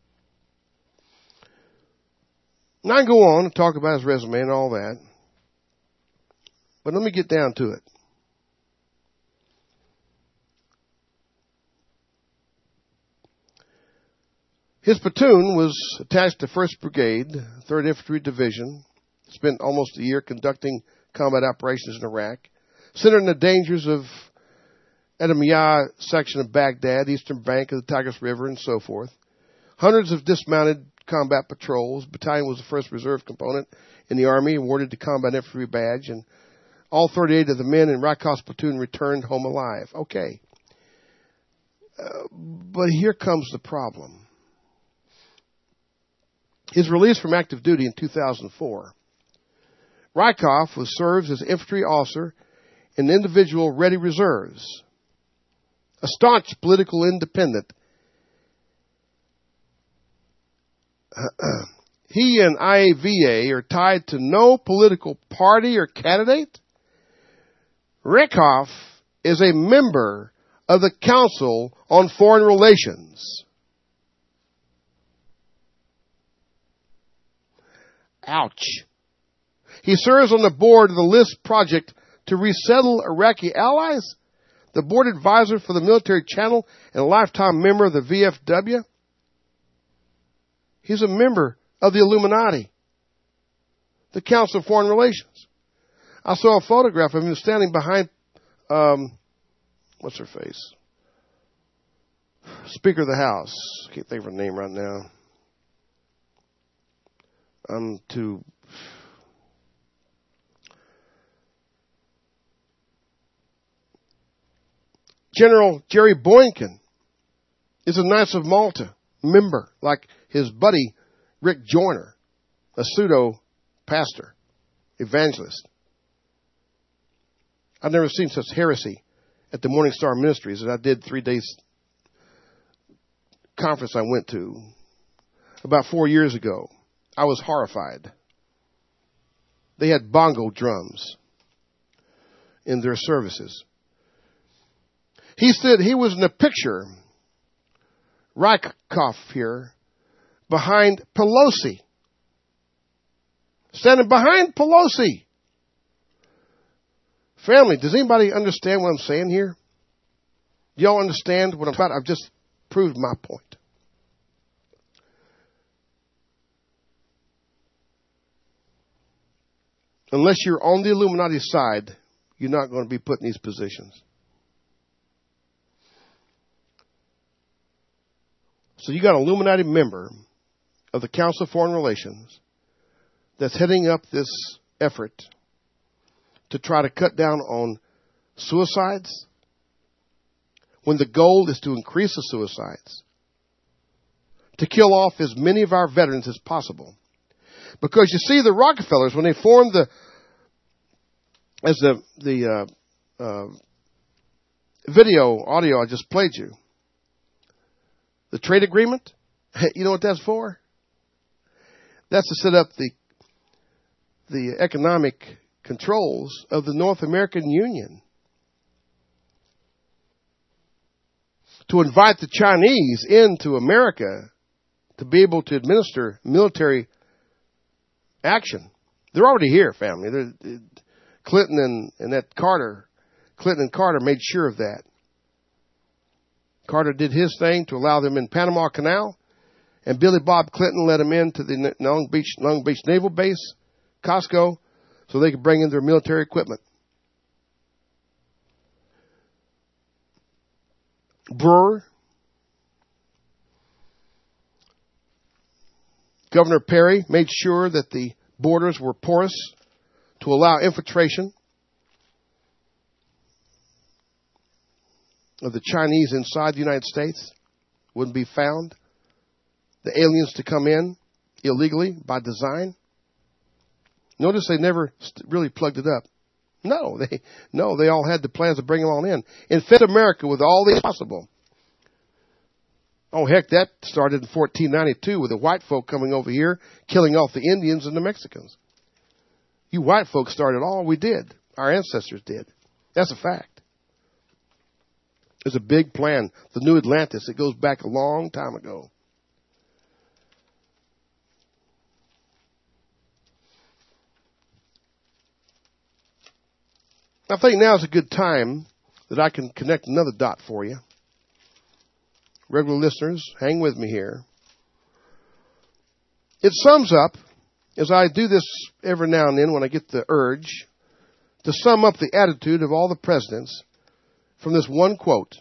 Now I can go on and talk about his resume and all that, but let me get down to it. His platoon was attached to first Brigade, third Infantry Division, spent almost a year conducting combat operations in Iraq, centered in the dangers of Edamiyah section of Baghdad, eastern bank of the Tigris River, and so forth. Hundreds of dismounted combat patrols. Battalion was the first reserve component in the Army, awarded the Combat Infantry Badge, and all thirty-eight of the men in Ratkoff's platoon returned home alive. Okay. Uh, but here comes the problem. His release from active duty in two thousand four. Ratkoff was served as infantry officer in the individual ready reserves. A staunch political independent. He and I A V A are tied to no political party or candidate. Ratkoff is a member of the Council on Foreign Relations. Ouch. He serves on the board of the LIST project to resettle Iraqi allies, the board advisor for the military channel, and a lifetime member of the V F W. He's a member of the Illuminati, the Council of Foreign Relations. I saw a photograph of him standing behind, um, what's her face? Speaker of the House. I can't think of her name right now. I'm too... General Jerry Boykin is a Knights of Malta member, like his buddy Rick Joyner, a pseudo-pastor, evangelist. I've never seen such heresy at the Morning Star Ministries as I did three days conference I went to about four years ago. I was horrified. They had bongo drums in their services. He said he was in a picture, Ratkoff here, behind Pelosi. Standing behind Pelosi. Family, does anybody understand what I'm saying here? Do y'all understand what I'm about? I've just proved my point. Unless you're on the Illuminati side, you're not going to be put in these positions. So you got an Illuminati member of the Council of Foreign Relations that's heading up this effort to try to cut down on suicides when the goal is to increase the suicides, to kill off as many of our veterans as possible. Because you see, the Rockefellers, when they formed the, as the, the uh, uh, video, audio I just played you, the trade agreement, you know what that's for? That's to set up the the economic controls of the North American Union. To invite the Chinese into America to be able to administer military action. They're already here, family. They're, Clinton and, and that Carter, Clinton and Carter made sure of that. Carter did his thing to allow them in Panama Canal, and Billy Bob Clinton let them into the Long Beach, Long Beach Naval Base, Costco, so they could bring in their military equipment. Brewer, Governor Perry made sure that the borders were porous to allow infiltration of the Chinese inside the United States. Wouldn't be found. The aliens to come in illegally by design. Notice they never really plugged it up. No, they no, they all had the plans to bring them all in. Infest America with all the possible. Oh, heck, that started in fourteen ninety-two with the white folk coming over here, killing off the Indians and the Mexicans. You white folks started all we did. Our ancestors did. That's a fact. There's a big plan, the New Atlantis. It goes back a long time ago. I think now is a good time that I can connect another dot for you. Regular listeners, hang with me here. It sums up, as I do this every now and then when I get the urge, to sum up the attitude of all the presidents from this one quote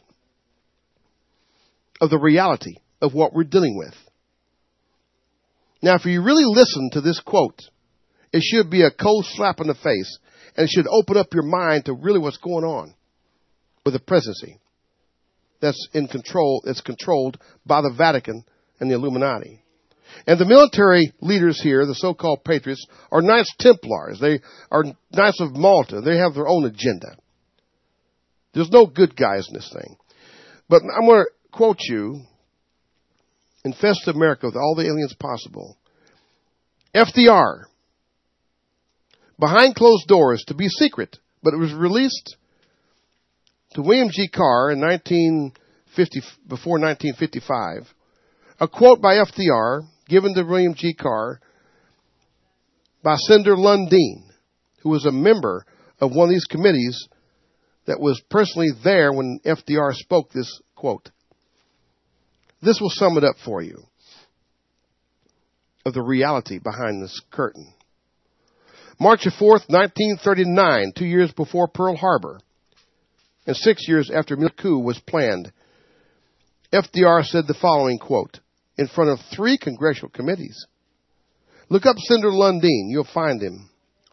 of the reality of what we're dealing with. Now, if you really listen to this quote, it should be a cold slap in the face, and it should open up your mind to really what's going on with the presidency that's in control, that's controlled by the Vatican and the Illuminati. And the military leaders here, the so-called patriots, are Knights Templars. They are Knights of Malta. They have their own agenda. There's no good guys in this thing. But I'm going to quote you, infest America with all the aliens possible. F D R, behind closed doors, to be secret, but it was released to William G. Carr in nineteen fifty, before nineteen fifty-five, a quote by F D R given to William G. Carr by Senator Lundeen, who was a member of one of these committees that was personally there when F D R spoke this quote. This will sum it up for you of the reality behind this curtain. March fourth, nineteen thirty-nine, two years before Pearl Harbor, and six years after the coup was planned, F D R said the following quote in front of three congressional committees. Look up Senator Lundeen. You'll find him.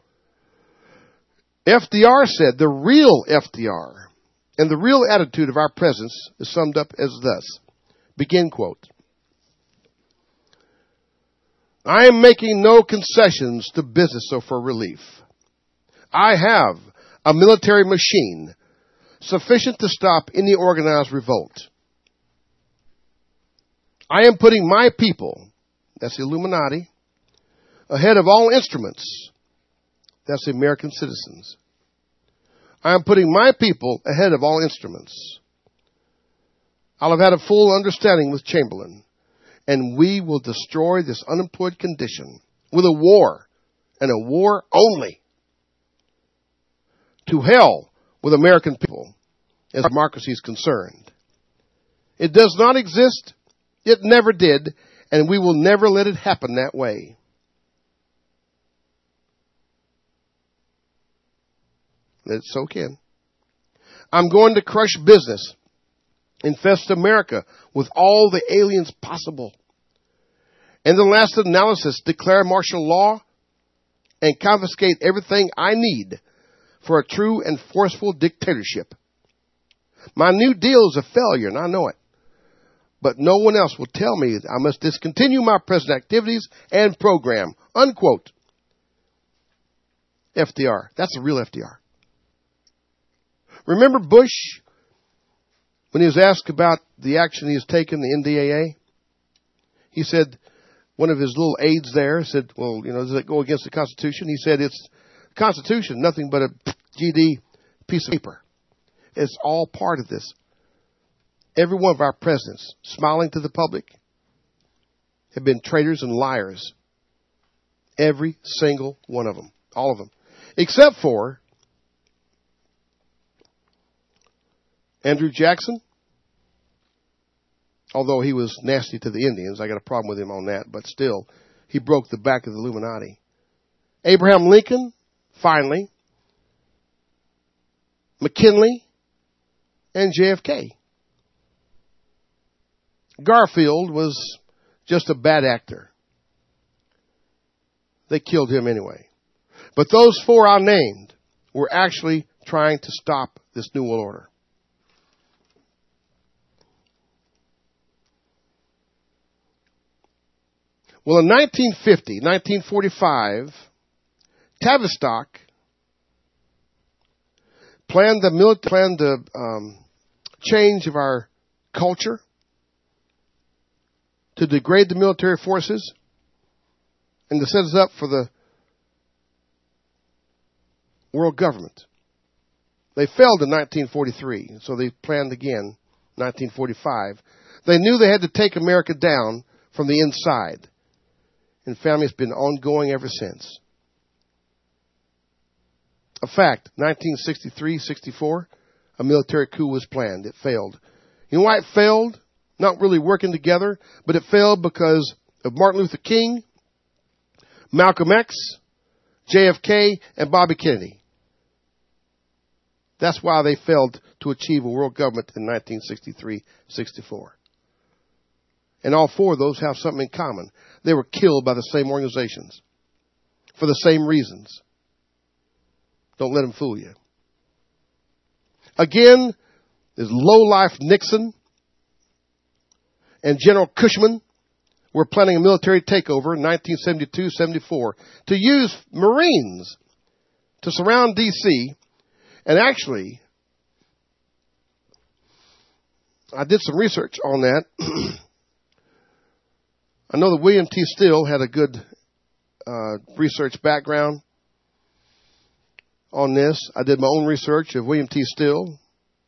F D R said the real F D R and the real attitude of our presidents is summed up as thus. Begin quote. I am making no concessions to business or for relief. I have a military machine sufficient to stop any organized revolt. I am putting my people, that's the Illuminati, ahead of all instruments, that's the American citizens. I am putting my people ahead of all instruments. I'll have had a full understanding with Chamberlain, and we will destroy this unemployed condition with a war, and a war only. To hell with American people as democracy is concerned. It does not exist. It never did, and we will never let it happen that way. Let it soak in. I'm going to crush business, infest America with all the aliens possible. In the last analysis, declare martial law and confiscate everything I need for a true and forceful dictatorship. My New Deal is a failure, and I know it. But no one else will tell me that I must discontinue my present activities and program. Unquote. F D R. That's the real F D R. Remember Bush, when he was asked about the action he has taken, the N D A A? He said, one of his little aides there said, well, you know, does it go against the Constitution? He said, it's the Constitution, nothing but a G D piece of paper. It's all part of this. Every one of our presidents, smiling to the public, have been traitors and liars. Every single one of them. All of them. Except for Andrew Jackson. Although he was nasty to the Indians. I got a problem with him on that. But still, he broke the back of the Illuminati. Abraham Lincoln, finally. McKinley. And J F K. Garfield was just a bad actor. They killed him anyway. But those four I named were actually trying to stop this New World Order. Well, in nineteen fifty, nineteen forty-five, Tavistock planned the military, planned the um, change of our culture to degrade the military forces and to set us up for the world government. They failed in nineteen forty-three, so they planned again nineteen forty-five. They knew they had to take America down from the inside. And family, it's been ongoing ever since. A fact, nineteen sixty-three sixty-four, a military coup was planned. It failed. You know why it failed? Not really working together, but it failed because of Martin Luther King, Malcolm X, J F K, and Bobby Kennedy. That's why they failed to achieve a world government in nineteen sixty-three sixty-four. And all four of those have something in common. They were killed by the same organizations for the same reasons. Don't let them fool you. Again, there's low-life Nixon and General Cushman were planning a military takeover in nineteen seventy-two seventy-four to use Marines to surround D C. And actually, I did some research on that. I know that William T. Still had a good uh, research background on this. I did my own research of William T. Still,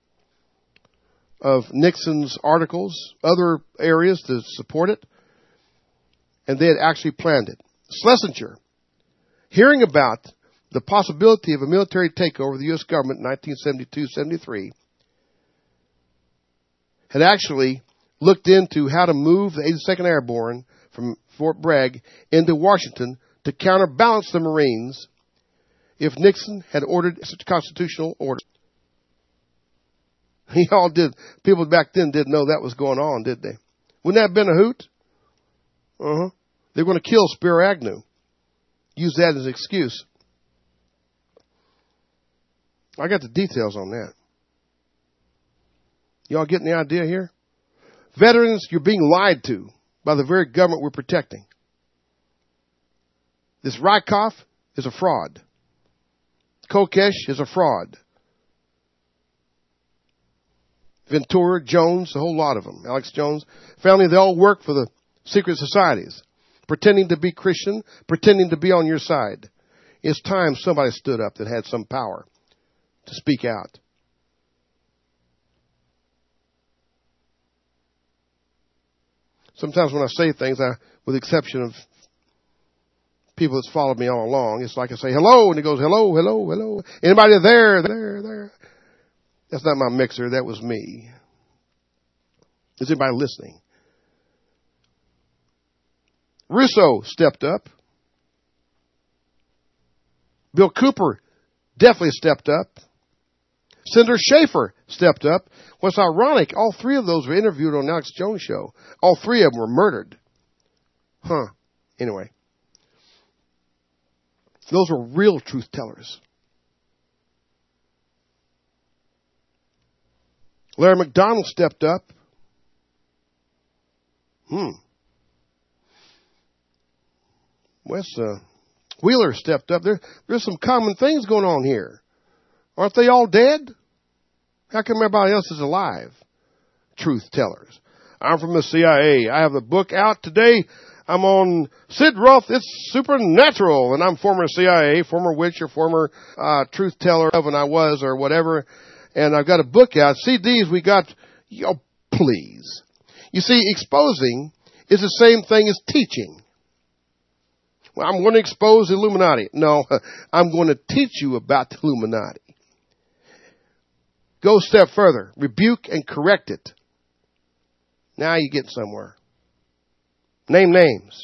of Nixon's articles, other areas to support it, and they had actually planned it. Schlesinger, hearing about the possibility of a military takeover of the U S government in nineteen seventy-two seventy-three, had actually looked into how to move the eighty-second Airborne from Fort Bragg into Washington to counterbalance the Marines if Nixon had ordered such a constitutional order. He all did. People back then didn't know that was going on, did they? Wouldn't that have been a hoot? Uh-huh. They were going to kill Spiro Agnew. Use that as an excuse. I got the details on that. Y'all getting the idea here? Veterans, you're being lied to by the very government we're protecting. This Rykov is a fraud. Kokesh is a fraud. Ventura, Jones, a whole lot of them. Alex Jones. Family, they all work for the secret societies, pretending to be Christian, pretending to be on your side. It's time somebody stood up that had some power to speak out. Sometimes when I say things, I, with the exception of people that's followed me all along, it's like I say, hello, and it goes, hello, hello, hello. Anybody there, there, there? That's not my mixer. That was me. Is anybody listening? Russo stepped up. Bill Cooper definitely stepped up. Senator Schaefer stepped up. What's ironic, all three of those were interviewed on Alex Jones' show. All three of them were murdered. Huh. Anyway. Those were real truth tellers. Larry McDonald stepped up. Hmm. Wes uh, Wheeler stepped up. There, there's some common things going on here. Aren't they all dead? How come everybody else is alive? Truth tellers. I'm from the C I A. I have a book out today. I'm on Sid Roth, It's Supernatural, and I'm former C I A, former witch, or former uh, truth teller, and I was, or whatever. And I've got a book out. C Ds we got, oh, please. You see, exposing is the same thing as teaching. Well, I'm going to expose the Illuminati. No, I'm going to teach you about the Illuminati. Go a step further. Rebuke and correct it. Now you get somewhere. Name names.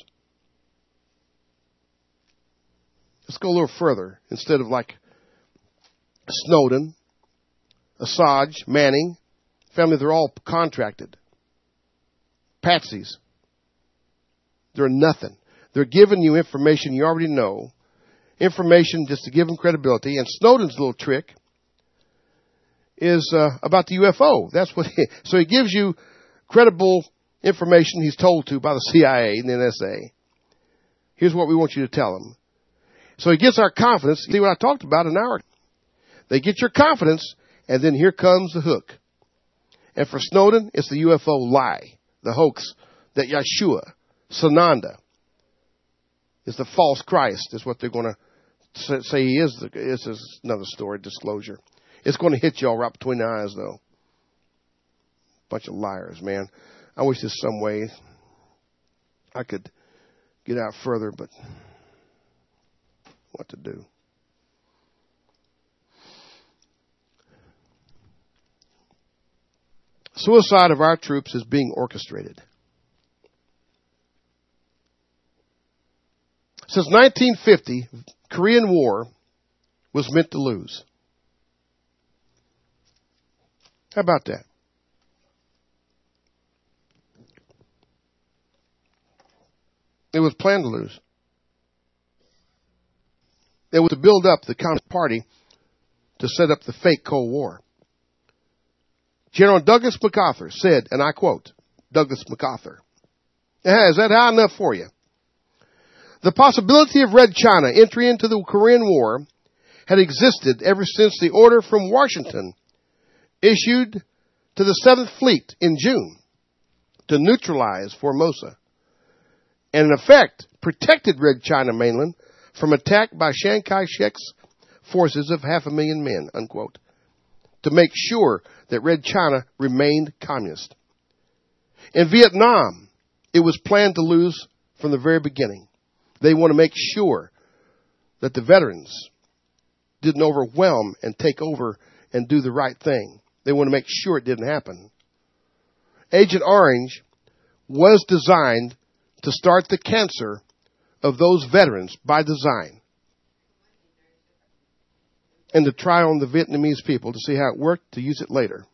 Let's go a little further. Instead of like Snowden, Assange, Manning, family, they're all contracted. Patsies. They're nothing. They're giving you information you already know. Information just to give them credibility. And Snowden's little trick is uh, about the U F O. That's what. He, so he gives you credible information he's told to by the C I A and the N S A. Here's what we want you to tell him. So he gets our confidence. See what I talked about an hour ago. They get your confidence, and then here comes the hook. And for Snowden, it's the U F O lie, the hoax that Yeshua, Sananda, is the false Christ, is what they're going to say he is. This is another story, disclosure. It's going to hit you all right between the eyes, though. Bunch of liars, man. I wish there's some way I could get out further, but what to do? Suicide of our troops is being orchestrated. Since nineteen fifty, Korean War was meant to lose. How about that? It was planned to lose. It was to build up the Communist Party to set up the fake Cold War. General Douglas MacArthur said, and I quote, Douglas MacArthur, yeah, is that high enough for you? The possibility of Red China entry into the Korean War had existed ever since the order from Washington issued to the Seventh Fleet in June to neutralize Formosa, and in effect protected Red China mainland from attack by Chiang Kai-shek's forces of half a million men, unquote, to make sure that Red China remained communist. In Vietnam, it was planned to lose from the very beginning. They want to make sure that the veterans didn't overwhelm and take over and do the right thing. They want to make sure it didn't happen. Agent Orange was designed to start the cancer of those veterans by design, and to try on the Vietnamese people to see how it worked, to use it later.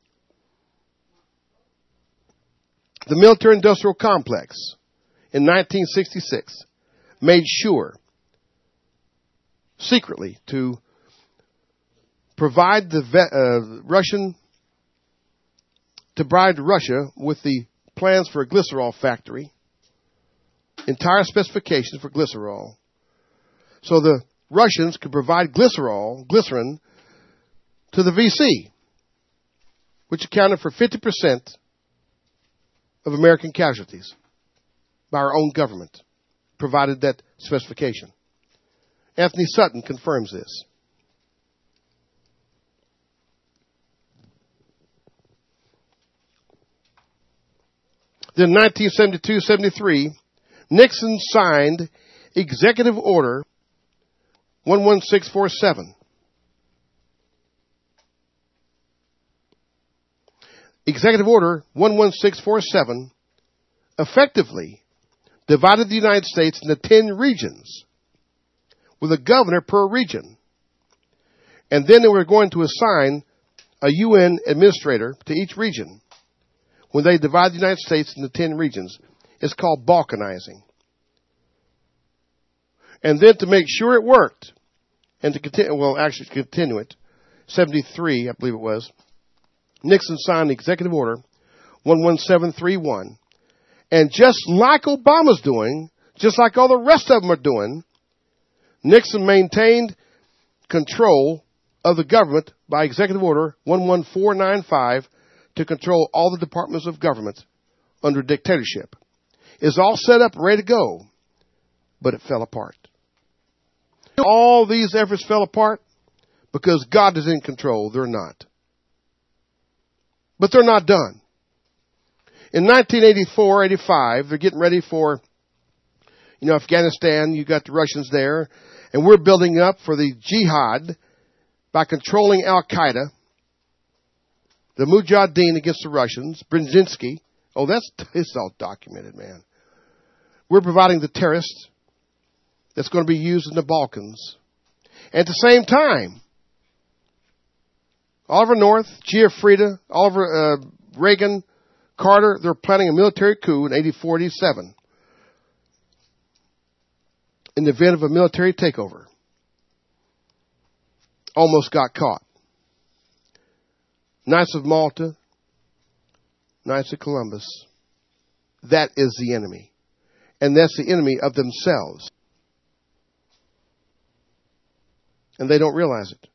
The military-industrial complex in nineteen sixty-six made sure, secretly, to provide the uh, Russian, to provide Russia with the plans for a glycerol factory, entire specifications for glycerol, so the Russians could provide glycerol, glycerin, to the V C, which accounted for fifty percent of American casualties by our own government, provided that specification. Anthony Sutton confirms this. Then in nineteen seventy-two seventy-three, Nixon signed Executive Order one one six four seven. Executive Order one one six four seven effectively divided the United States into ten regions with a governor per region. And then they were going to assign a U N administrator to each region. When they divide the United States into ten regions, it's called balkanizing. And then to make sure it worked, and to continue, well, actually continue it, seventy-three, I believe it was, Nixon signed the Executive Order one one seven three one. And just like Obama's doing, just like all the rest of them are doing, Nixon maintained control of the government by Executive Order one one four nine five to control all the departments of government under dictatorship. is all set up and ready to go, but it fell apart. All these efforts fell apart because God is in control. They're not. But they're not done. In nineteen eighty-four, eighty-five, they're getting ready for, you know, Afghanistan. You got the Russians there. And we're building up for the jihad by controlling Al-Qaeda, the Mujahideen against the Russians, Brzezinski. Oh, that's it's all documented, man. We're providing the terrorists that's going to be used in the Balkans. At the same time, Oliver North, Giuffrida, Oliver uh, Reagan, Carter, they're planning a military coup in eighty-four, eighty-seven in the event of a military takeover. Almost got caught. Knights of Malta, Knights of Columbus, that is the enemy. And that's the enemy of themselves. And they don't realize it.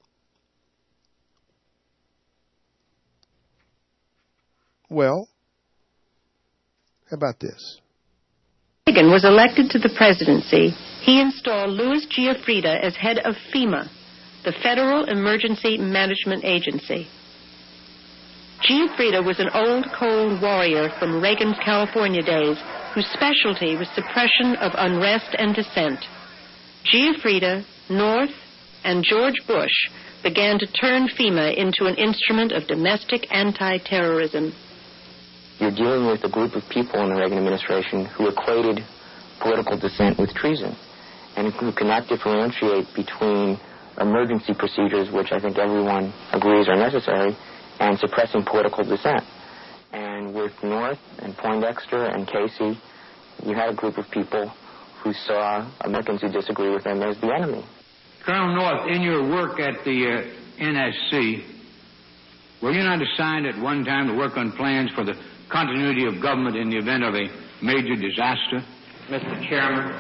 Well, how about this? Reagan was elected to the presidency. He installed Louis Giuffrida as head of FEMA, the Federal Emergency Management Agency. Giuffrida was an old, cold warrior from Reagan's California days whose specialty was suppression of unrest and dissent. Giuffrida, North, and George Bush began to turn FEMA into an instrument of domestic anti-terrorism. You're dealing with a group of people in the Reagan administration who equated political dissent with treason and who cannot differentiate between emergency procedures, which I think everyone agrees are necessary, and suppressing political dissent. And with North and Poindexter and Casey, you had a group of people who saw Americans who disagree with them as the enemy. Colonel North, in your work at the uh, N S C, were you not assigned at one time to work on plans for the continuity of government in the event of a major disaster? Mister Chairman,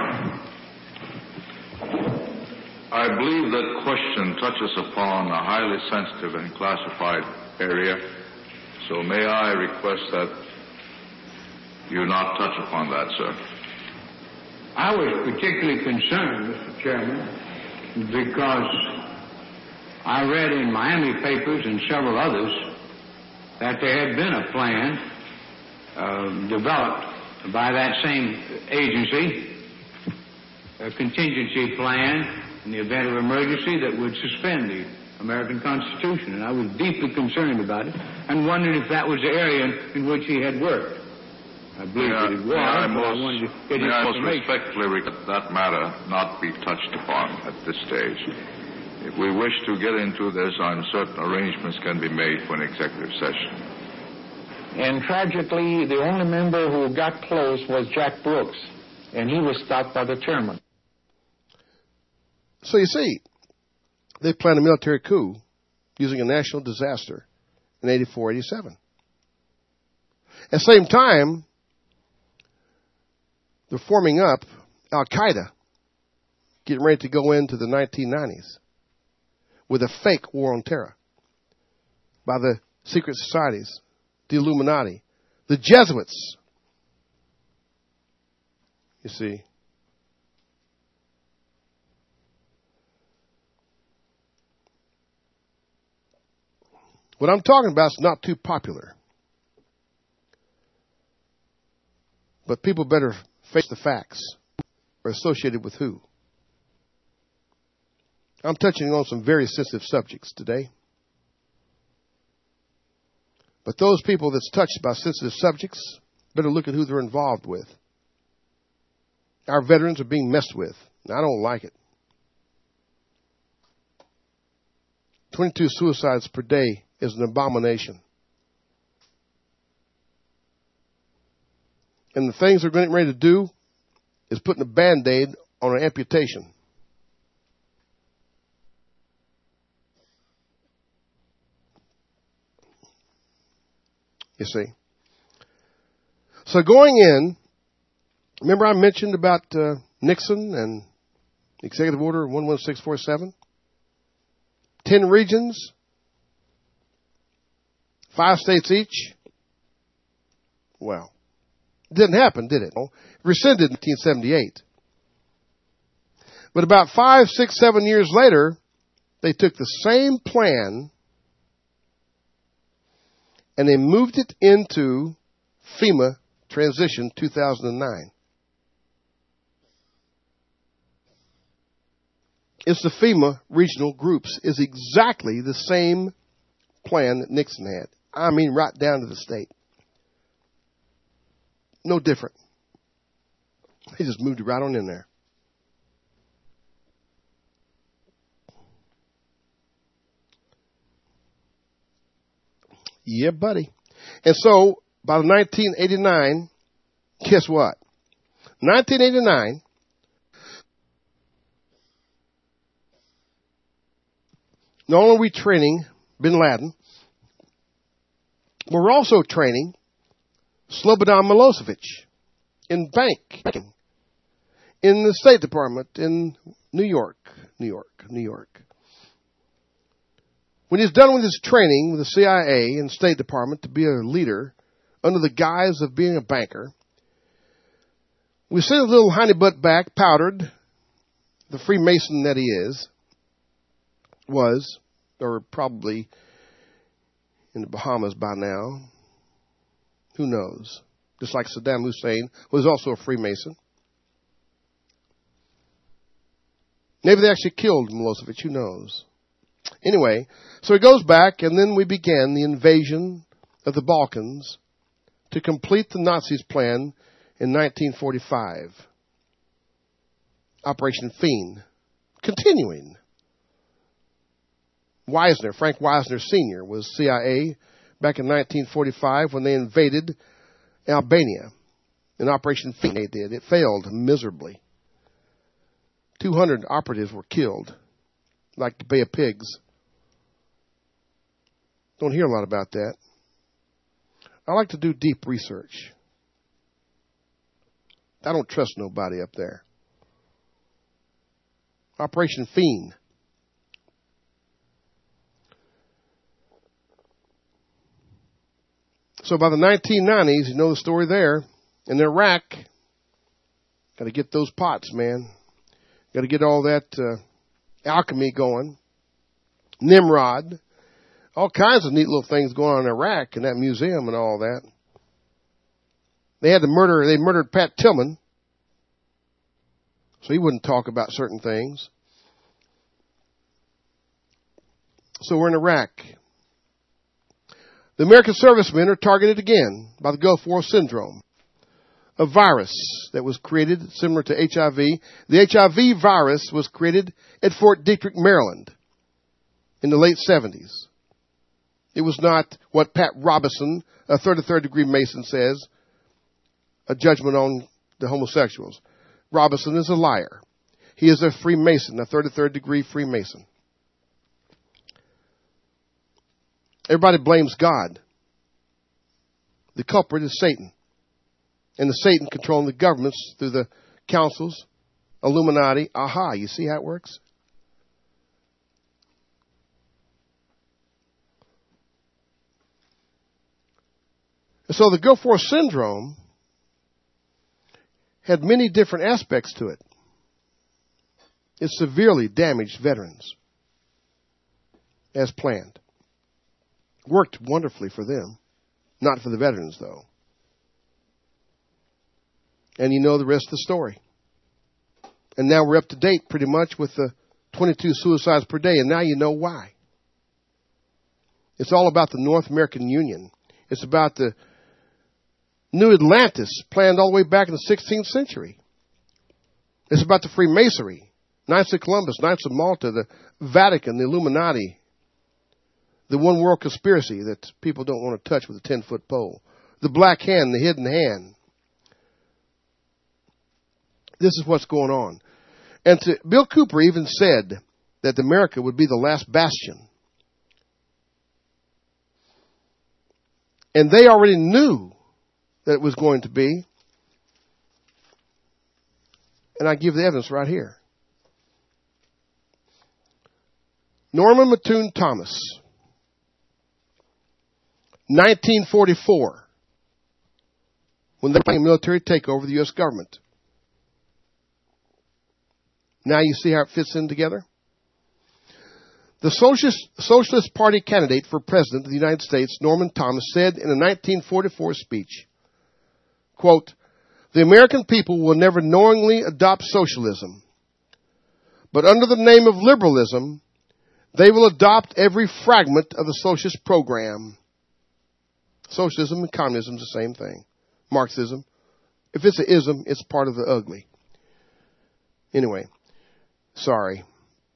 I believe that question touches upon a highly sensitive and classified area, so may I request that you not touch upon that, sir. I was particularly concerned, Mister Chairman, because I read in Miami papers and several others that there had been a plan uh, developed by that same agency, a contingency plan in the event of emergency that would suspend the American Constitution. And I was deeply concerned about it and wondered if that was the area in which he had worked. I believe may that it was, I, but most, I wanted to get may his I most information. respectfully request that matter not be touched upon at this stage. If we wish to get into this, I'm certain arrangements can be made for an executive session. And tragically, the only member who got close was Jack Brooks, and he was stopped by the chairman. So you see, they planned a military coup using a national disaster in eighty-four, eighty-seven. At the same time, they're forming up Al-Qaeda, getting ready to go into the nineteen nineties with a fake war on terror by the secret societies, the Illuminati, the Jesuits. You see. What I'm talking about is not too popular. But people better face the facts. Or associated with who? I'm touching on some very sensitive subjects today. But those people that's touched by sensitive subjects better look at who they're involved with. Our veterans are being messed with. I don't like it. twenty-two suicides per day is an abomination. And the things they're getting ready to do is putting a Band-Aid on an amputation. You see. So going in, remember I mentioned about uh, Nixon and Executive Order one one six four seven? Ten regions, five states each. Well, Didn't happen, did it? Rescinded in nineteen seventy-eight. But about five, six, seven years later, they took the same plan and they moved it into FEMA transition two thousand nine. It's the FEMA regional groups. It's exactly the same plan that Nixon had. I mean, right down to the state. No different. They just moved it right on in there. Yeah, buddy. And so, by nineteen eighty-nine, guess what? nineteen eighty-nine, not only are we training bin Laden, we're also training Slobodan Milosevic in banking, in the State Department in New York, New York, New York. When he's done with his training with the C I A and State Department to be a leader under the guise of being a banker, we send his little hiney butt back, powdered, the Freemason that he is, was, or probably in the Bahamas by now. Who knows? Just like Saddam Hussein was also a Freemason. Maybe they actually killed Milosevic. Who knows? Anyway, so he goes back, and then we began the invasion of the Balkans to complete the Nazis' plan in nineteen forty-five. Operation Fiend. Continuing. Wisner, Frank Wisner Senior was C I A back in nineteen forty-five when they invaded Albania. In Operation Fiend they did. It failed miserably. two hundred operatives were killed, like the Bay of Pigs. Don't hear a lot about that. I like to do deep research. I don't trust nobody up there. Operation Fiend. So by the nineteen nineties, you know the story there, in Iraq, got to get those pots, man. Got to get all that uh, alchemy going. Nimrod. All kinds of neat little things going on in Iraq and that museum and all that. They had to murder, they murdered Pat Tillman. So he wouldn't talk about certain things. So we're in Iraq. The American servicemen are targeted again by the Gulf War syndrome, a virus that was created similar to H I V. The H I V virus was created at Fort Detrick, Maryland in the late seventies. It was not what Pat Robertson, a thirty-third degree Mason, says, a judgment on the homosexuals. Robertson is a liar. He is a Freemason, a thirty-third degree Freemason. Everybody blames God. The culprit is Satan. And the Satan controlling the governments through the councils, Illuminati. Aha, you see how it works? And so the Gulf War syndrome had many different aspects to it. It severely damaged veterans, as planned. Worked wonderfully for them. Not for the veterans, though. And you know the rest of the story. And now we're up to date pretty much with the twenty-two suicides per day, and now you know why. It's all about the North American Union. It's about the New Atlantis, planned all the way back in the sixteenth century. It's about the Freemasonry, Knights of Columbus, Knights of Malta, the Vatican, the Illuminati, the one world conspiracy that people don't want to touch with a ten-foot pole, the black hand, the hidden hand. This is what's going on. And to, Bill Cooper even said that America would be the last bastion. And they already knew that it was going to be. And I give the evidence right here. Norman Mattoon Thomas, nineteen forty-four. when they planned a military takeover of the U S government. Now you see how it fits in together? The Socialist, Socialist Party candidate for President of the United States, Norman Thomas, said in a nineteen forty-four speech, quote, "The American people will never knowingly adopt socialism, but under the name of liberalism, they will adopt every fragment of the socialist program." Socialism and communism is the same thing. Marxism. If it's an ism, it's part of the ugly. Anyway, sorry.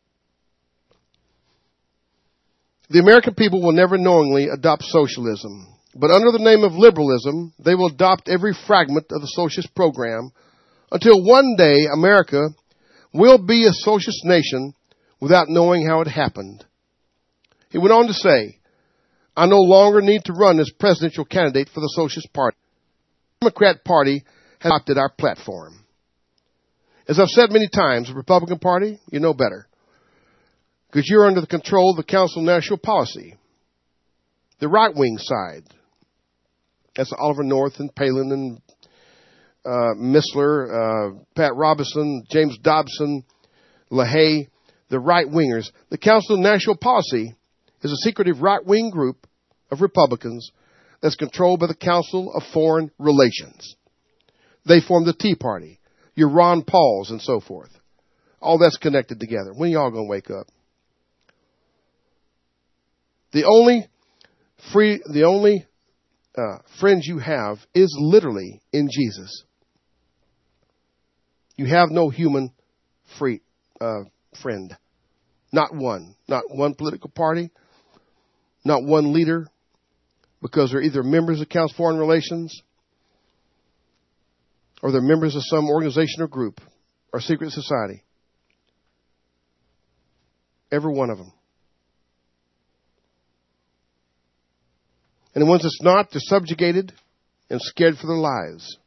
The American people will never knowingly adopt socialism, but under the name of liberalism, they will adopt every fragment of the socialist program until one day America will be a socialist nation without knowing how it happened. He went on to say, "I no longer need to run as presidential candidate for the Socialist Party. The Democrat Party has adopted our platform." As I've said many times, the Republican Party, you know better, because you're under the control of the Council of National Policy, the right-wing side. That's Oliver North and Palin and uh, Missler, uh, Pat Robertson, James Dobson, LaHaye, the right-wingers. The Council of National Policy is a secretive right-wing group of Republicans that's controlled by the Council of Foreign Relations. They form the Tea Party, your Ron Pauls and so forth. All that's connected together. When are y'all going to wake up? The only free, the only uh, friends you have is literally in Jesus. You have no human free uh, friend. Not one. Not one political party. Not one leader. Because they're either members of Council of Foreign Relations or they're members of some organization or group or secret society. Every one of them. And the ones that's not, they're subjugated and scared for their lives.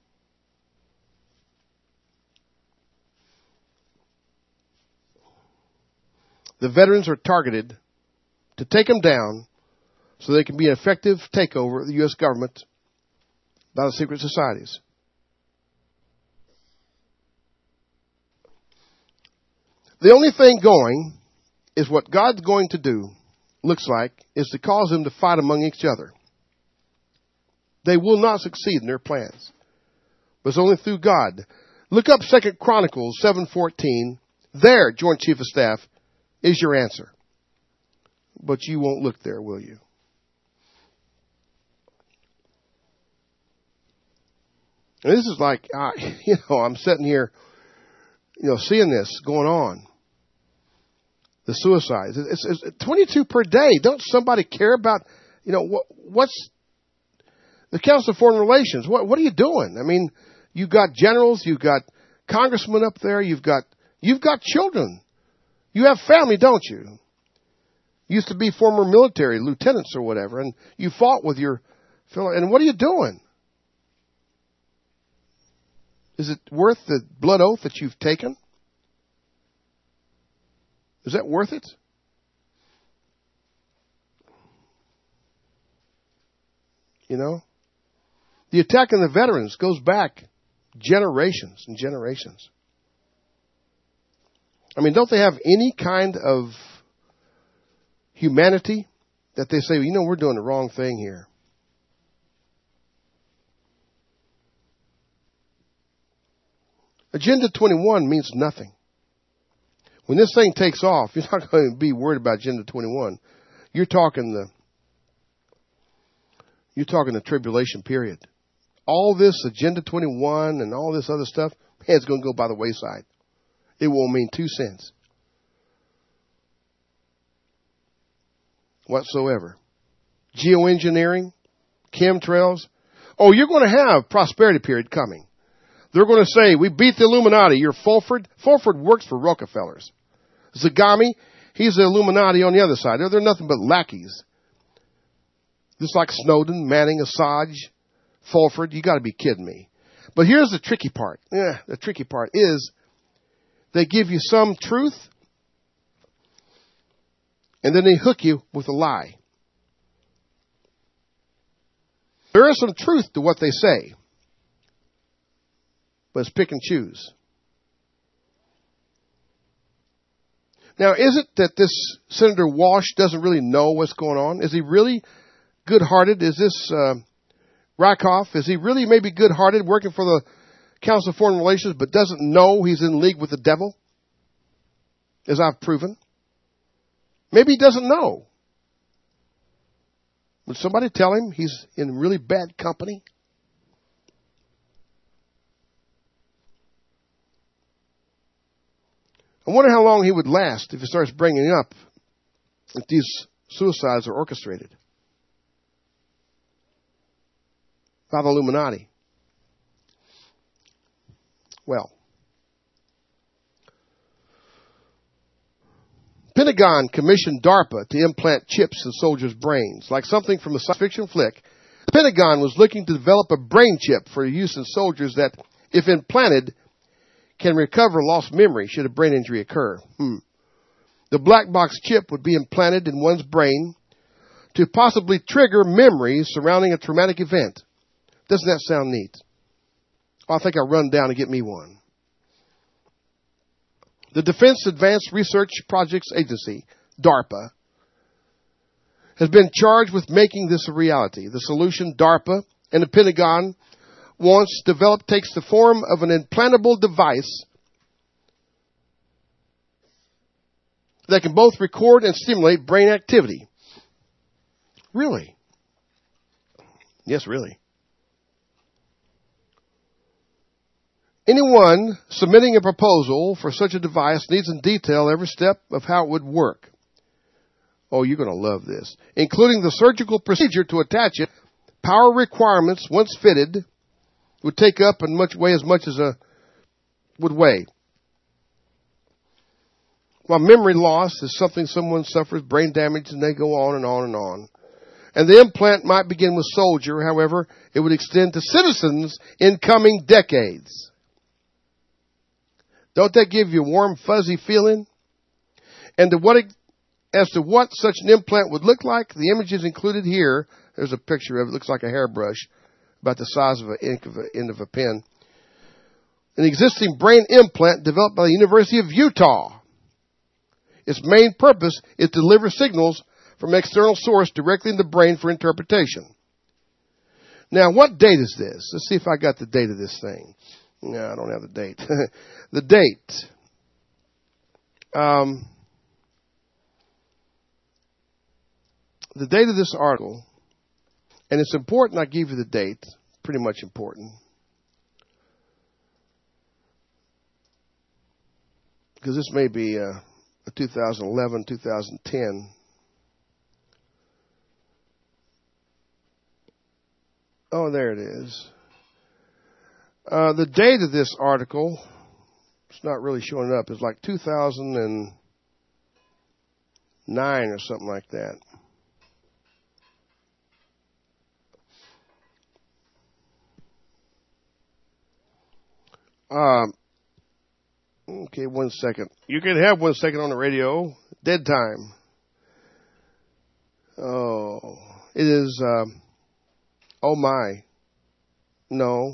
The veterans are targeted to take them down so they can be an effective takeover of the U S government by the secret societies. The only thing going is what God's going to do, looks like, is to cause them to fight among each other. They will not succeed in their plans. But it's only through God. Look up Second Chronicles seven fourteen. There, Joint Chief of Staff, is your answer. But you won't look there, will you? And this is like, uh, you know, I'm sitting here, you know, seeing this going on. The suicides. It's, it's twenty-two per day. Don't somebody care about, you know, what, what's the Council of Foreign Relations? What, what are you doing? I mean, you've got generals, you've got congressmen up there, you've got, you've got children. You have family, don't you? Used to be former military lieutenants or whatever, and you fought with your fellow. And what are you doing? Is it worth the blood oath that you've taken? Is that worth it? You know? The attack on the veterans goes back generations and generations. I mean, don't they have any kind of humanity that they say, well, you know, we're doing the wrong thing here? Agenda twenty-one means nothing. When this thing takes off, you're not going to be worried about Agenda twenty-one. You're talking the, you're talking the tribulation period. All this Agenda twenty-one and all this other stuff, man, it's going to go by the wayside. It won't mean two cents whatsoever. Geoengineering, chemtrails. Oh, you're going to have prosperity period coming. They're going to say, we beat the Illuminati. You're Fulford. Fulford works for Rockefellers. Zagami, he's the Illuminati on the other side. They're, they're nothing but lackeys. Just like Snowden, Manning, Assange, Fulford. You got to be kidding me. But here's the tricky part. Yeah, the tricky part is they give you some truth, and then they hook you with a lie. There is some truth to what they say. but it's pick and choose. Now, is it that this Senator Walsh doesn't really know what's going on? Is he really good-hearted? Is this uh, Rakoff? Is he really maybe good-hearted working for the Council of Foreign Relations but doesn't know he's in league with the devil, as I've proven? Maybe he doesn't know. Would somebody tell him he's in really bad company? I wonder how long he would last if he starts bringing up that these suicides are orchestrated by the Illuminati. Well, Pentagon commissioned DARPA to implant chips in soldiers' brains. Like something from a science fiction flick, the Pentagon was looking to develop a brain chip for use in soldiers that, if implanted, can recover lost memory should a brain injury occur. Hmm. The black box chip would be implanted in one's brain to possibly trigger memories surrounding a traumatic event. Doesn't that sound neat? Oh, I think I'll run down and get me one. The Defense Advanced Research Projects Agency, DARPA, has been charged with making this a reality. The solution DARPA and the Pentagon once developed takes the form of an implantable device that can both record and stimulate brain activity. Really? Yes, really. Anyone submitting a proposal for such a device needs in detail every step of how it would work. Oh, you're going to love this. Including the surgical procedure to attach it, power requirements once fitted would take up and much weigh as much as a would weigh. While memory loss is something someone suffers brain damage and they go on and on and on. And the implant might begin with soldier, however, it would extend to citizens in coming decades. Don't that give you a warm, fuzzy feeling? And to what, as to what such an implant would look like, the images included here, there's a picture of it, looks like a hairbrush, about the size of an ink of a, end of a pen. An existing brain implant developed by the University of Utah. Its main purpose is to deliver signals from an external source directly in the brain for interpretation. Now, what date is this? Let's see if I got the date of this thing. No, I don't have the date. The date. Um, the date of this article, and it's important I give you the date, pretty much important. Because this may be a, a two thousand eleven, two thousand ten. Oh, there it is. Uh, the date of this article, it's not really showing up, it's like two thousand nine or something like that. Um, okay, one second. You can have one second on the radio. Dead time. Oh, it is, um, oh my. No.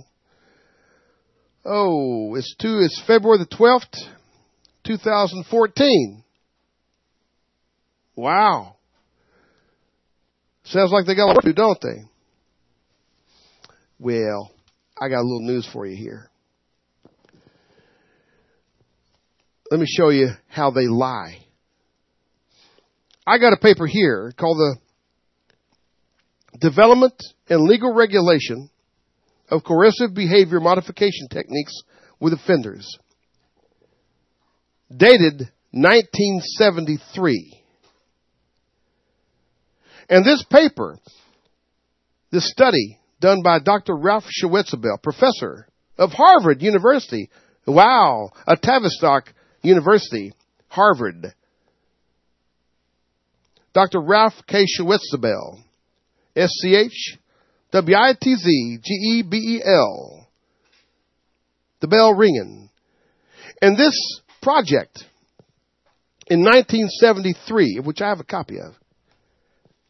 Oh, it's two, it's February the twelfth, two thousand fourteen. Wow. Sounds like they got work to do, don't they? Well, I got a little news for you here. Let me show you how they lie. I got a paper here called the Development and Legal Regulation of Coercive Behavior Modification Techniques with Offenders, dated nineteen seventy-three. And this paper, this study done by Doctor Ralph Schwitzebel, professor of Harvard University, wow, a Tavistock University, Harvard. Doctor Ralph K. Schwitzebel, S C H W I T Z G E B E L. The bell ringing. And this project in nineteen seventy-three, which I have a copy of,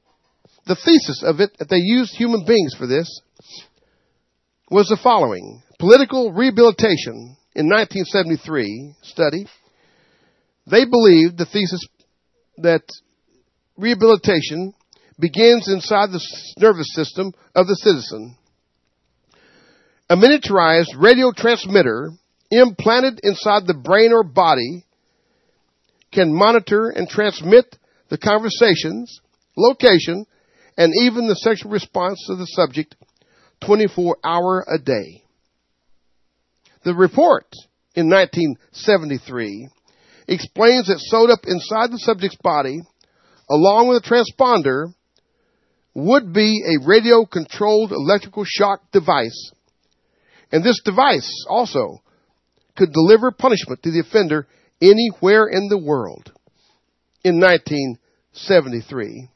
the thesis of it, that they used human beings for this, was the following. Political Rehabilitation in nineteen seventy-three study, they believed the thesis that rehabilitation begins inside the nervous system of the citizen. A miniaturized radio transmitter implanted inside the brain or body can monitor and transmit the conversations, location, and even the sexual response of the subject twenty-four hours a day. The report in nineteen seventy-three explains that sewed up inside the subject's body, along with a transponder, would be a radio-controlled electrical shock device. And this device also could deliver punishment to the offender anywhere in the world. In nineteen seventy-three.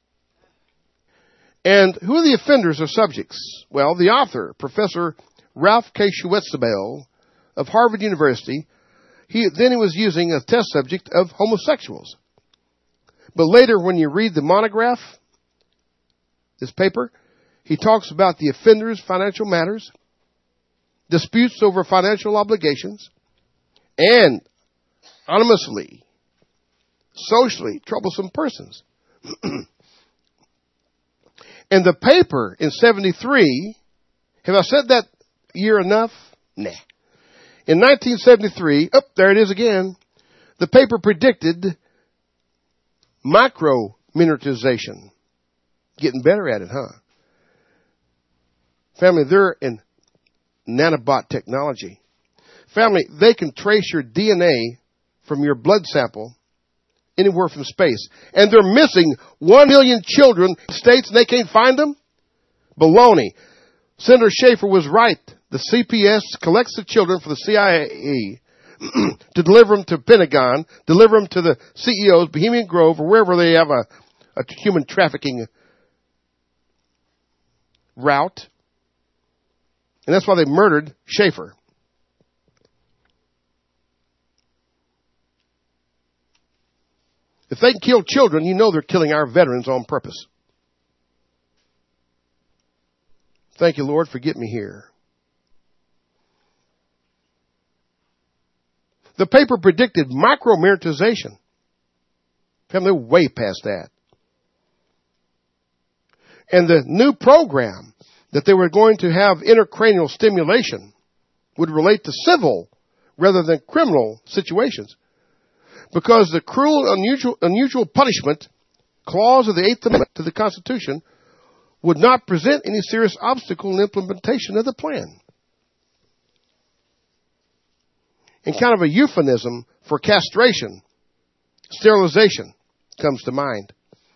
And who are the offenders or subjects? Well, the author, Professor Ralph K. Schwetzebel of Harvard University, he then he was using a test subject of homosexuals. But later, when you read the monograph, this paper, he talks about the offender's financial matters, disputes over financial obligations, and anonymously, socially troublesome persons. And the paper in seventy-three, have I said that year enough? Nah. In nineteen seventy-three, oh, there it is again, the paper predicted micro-miniaturization. Getting better at it, huh? Family, they're in nanobot technology. Family, they can trace your D N A from your blood sample anywhere from space. And they're missing one million children in the States and they can't find them? Baloney. Senator Schaefer was right. The C P S collects the children for the C I A to deliver them to Pentagon, deliver them to the C E Os, Bohemian Grove, or wherever they have a, a human trafficking route. And that's why they murdered Schaefer. If they can kill children, you know they're killing our veterans on purpose. Thank you, Lord, for getting me here. The paper predicted micro-miniaturization. They're way past that. And the new program that they were going to have intracranial stimulation would relate to civil rather than criminal situations. Because the cruel, unusual, unusual punishment clause of the Eighth Amendment to the Constitution would not present any serious obstacle in the implementation of the plan. And kind of a euphemism for castration, sterilization comes to mind.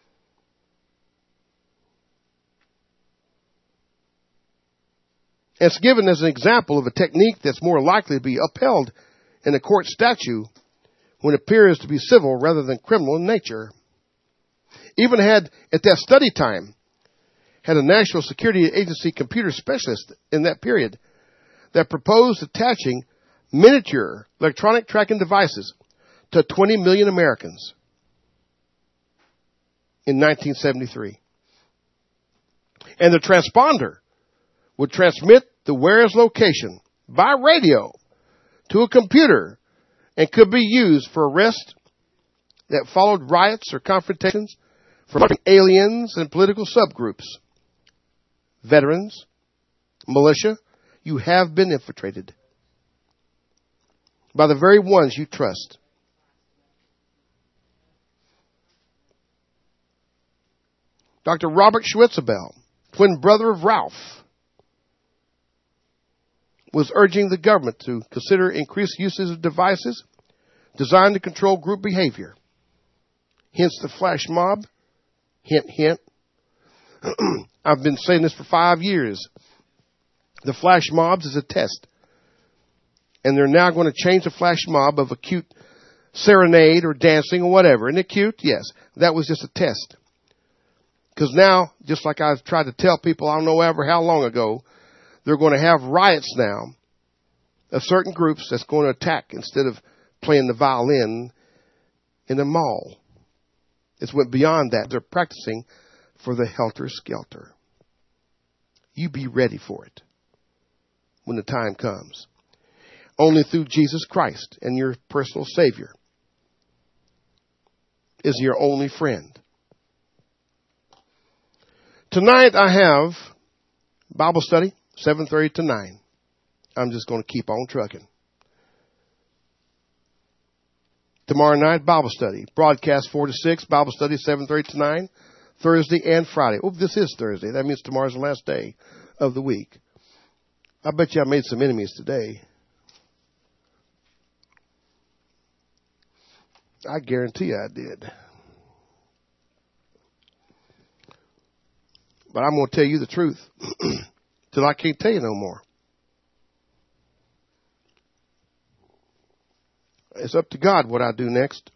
It's given as an example of a technique that's more likely to be upheld in a court statute when it appears to be civil rather than criminal in nature. Even had, at that study time, had a National Security Agency computer specialist in that period that proposed attaching miniature electronic tracking devices to twenty million Americans in nineteen seventy-three. And the transponder would transmit the wearer's location by radio to a computer and could be used for arrest that followed riots or confrontations from aliens and political subgroups. Veterans, militia, you have been infiltrated by the very ones you trust. Doctor Robert Schwetzebel, twin brother of Ralph, was urging the government to consider increased uses of devices designed to control group behavior. Hence the flash mob. Hint, hint. I've been saying this for five years. The flash mobs is a test. And they're now going to change the flash mob of a cute serenade or dancing or whatever. Isn't it cute? Yes. That was just a test. Because now, just like I've tried to tell people, I don't know ever how long ago, they're going to have riots now of certain groups that's going to attack instead of playing the violin in a mall. It's went beyond that. They're practicing for the helter-skelter. You be ready for it. when the time comes. Only through Jesus Christ and your personal Savior is your only friend. Tonight I have Bible study, seven thirty to nine. I'm just going to keep on trucking. Tomorrow night, Bible study. Broadcast four to six, Bible study seven thirty to nine, Thursday and Friday. Oh, this is Thursday. That means tomorrow's the last day of the week. I bet you I made some enemies today. I guarantee I did. But I'm going to tell you the truth till I can't tell you no more. It's up to God what I do next.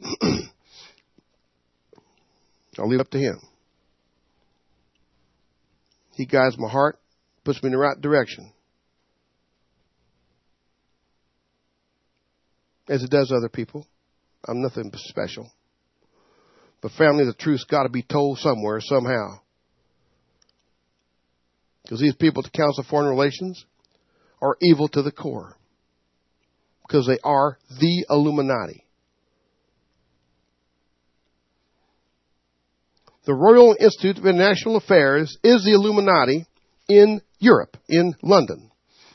I'll leave it up to Him. He guides my heart, puts me in the right direction. As it does other people. I'm nothing special. But family, the truth's got to be told somewhere, somehow. Because these people at the Council of Foreign Relations are evil to the core. Because they are the Illuminati. The Royal Institute of International Affairs is the Illuminati in Europe, in London.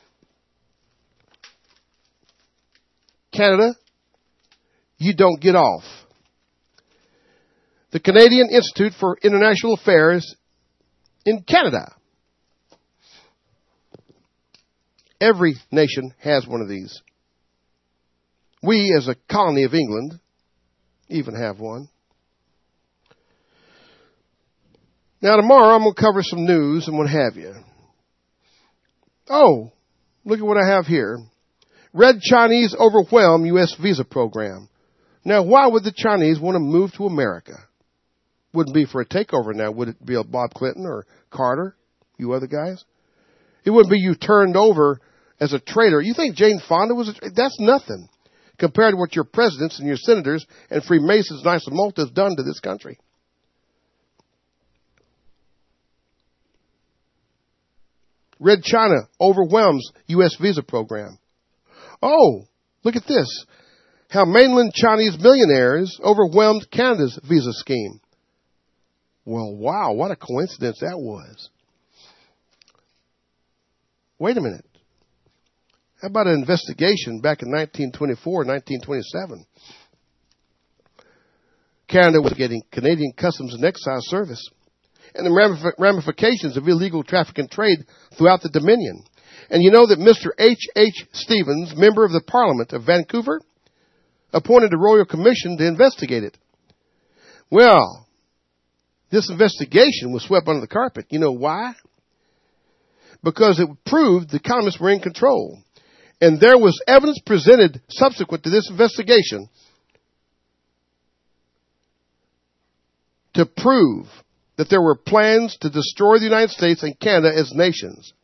Canada, you don't get off. The Canadian Institute for International Affairs in Canada. Every nation has one of these. We, as a colony of England, even have one. Now, tomorrow I'm going to cover some news and what have you. Oh, look at what I have here. Red Chinese overwhelm U S visa program. Now, why would the Chinese want to move to America? Wouldn't be for a takeover now. Would it be a Bob Clinton or Carter? You other guys? It wouldn't be you turned over as a traitor. You think Jane Fonda was a traitor? That's nothing compared to what your presidents and your senators and Freemasons and Ice and Malta have done to this country. Red China overwhelms U S visa program. Oh, look at this. How mainland Chinese millionaires overwhelmed Canada's visa scheme. Well, wow, what a coincidence that was. Wait a minute. How about an investigation back in nineteen twenty-four, nineteen twenty-seven? Canada was getting Canadian Customs and Excise Service and the ramifications of illegal traffic and trade throughout the Dominion. And you know that Mister H H Stevens, member of the Parliament of Vancouver, appointed a royal commission to investigate it. Well, this investigation was swept under the carpet. You know why? Because it proved the communists were in control. And there was evidence presented subsequent to this investigation to prove that there were plans to destroy the United States and Canada as nations.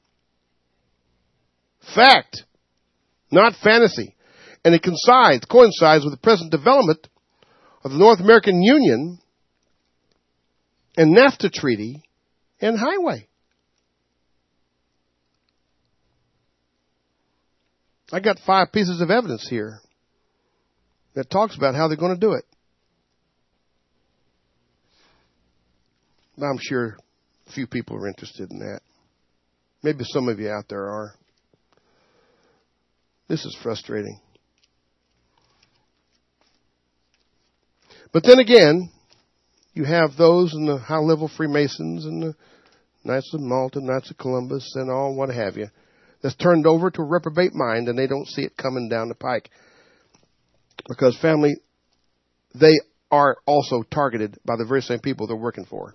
Fact, not fantasy. And it coincides, coincides with the present development of the North American Union and NAFTA Treaty and Highway. I got five pieces of evidence here that talks about how they're going to do it. I'm sure a few people are interested in that. Maybe some of you out there are. This is frustrating. But then again, you have those in the high-level Freemasons and the Knights of Malta, Knights of Columbus, and all what have you, that's turned over to a reprobate mind, and they don't see it coming down the pike. Because, family, they are also targeted by the very same people they're working for.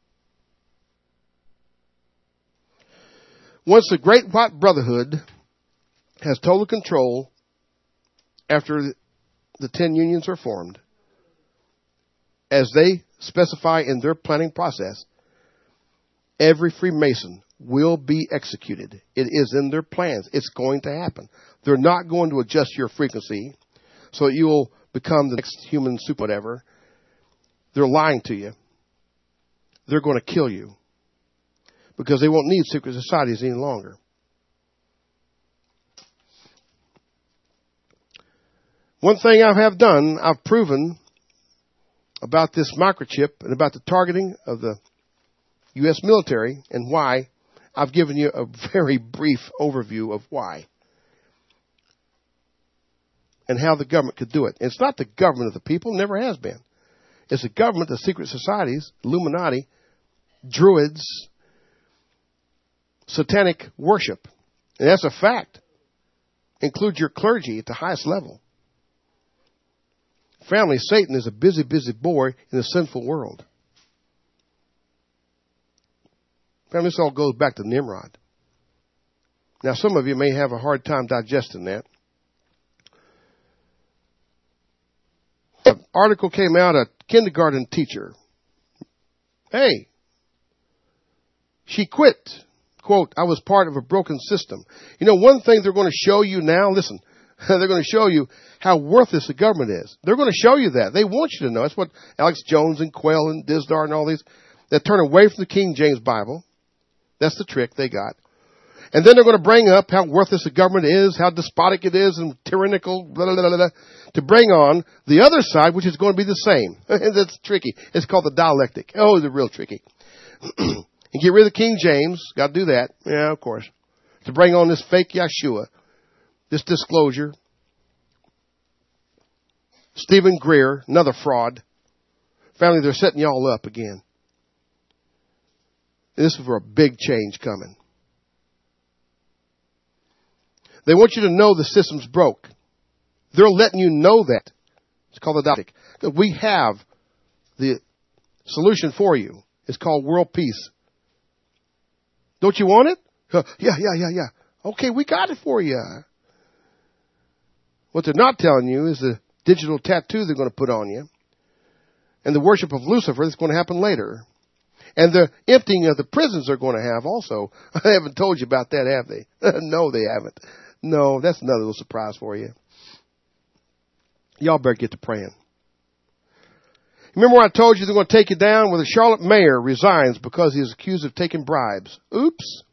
Once the Great White Brotherhood has total control after the ten unions are formed, as they specify in their planning process, every Freemason will be executed. It is in their plans. It's going to happen. They're not going to adjust your frequency so that you will become the next human soup whatever. They're lying to you. They're going to kill you because they won't need secret societies any longer. One thing I have done, I've proven about this microchip and about the targeting of the U S military and why. I've given you a very brief overview of why and how the government could do it. It's not the government of the people, never has been. It's the government, the secret societies, Illuminati, Druids, satanic worship. And that's a fact. Include your clergy at the highest level. Family, Satan is a busy, busy boy in a sinful world. Family, this all goes back to Nimrod. Now, some of you may have a hard time digesting that. An article came out, a kindergarten teacher. Hey, she quit. Quote, I was part of a broken system. You know, one thing they're going to show you now, listen, they're going to show you how worthless the government is. They're going to show you that. They want you to know. That's what Alex Jones and Quayle and Dizdar and all these that turn away from the King James Bible. That's the trick they got. And then they're going to bring up how worthless the government is, how despotic it is and tyrannical, blah, blah, blah, blah, to bring on the other side, which is going to be the same. That's tricky. It's called the dialectic. Oh, it's real tricky. And get rid of the King James. Got to do that. Yeah, of course. To bring on this fake Yeshua. This disclosure. Stephen Greer, another fraud. Family, they're setting y'all up again. This is for a big change coming. They want you to know the system's broke. They're letting you know that. It's called the dialectic. We have the solution for you. It's called world peace. Don't you want it? Uh, yeah, yeah, yeah, yeah. Okay, we got it for you. What they're not telling you is the digital tattoo they're going to put on you and the worship of Lucifer that's going to happen later. And the emptying of the prisons they're going to have also. I haven't told you about that, have they? No, they haven't. No, that's another little surprise for you. Y'all better get to praying. Remember when I told you they're going to take you down? Well, the Charlotte mayor resigns because he is accused of taking bribes. Oops.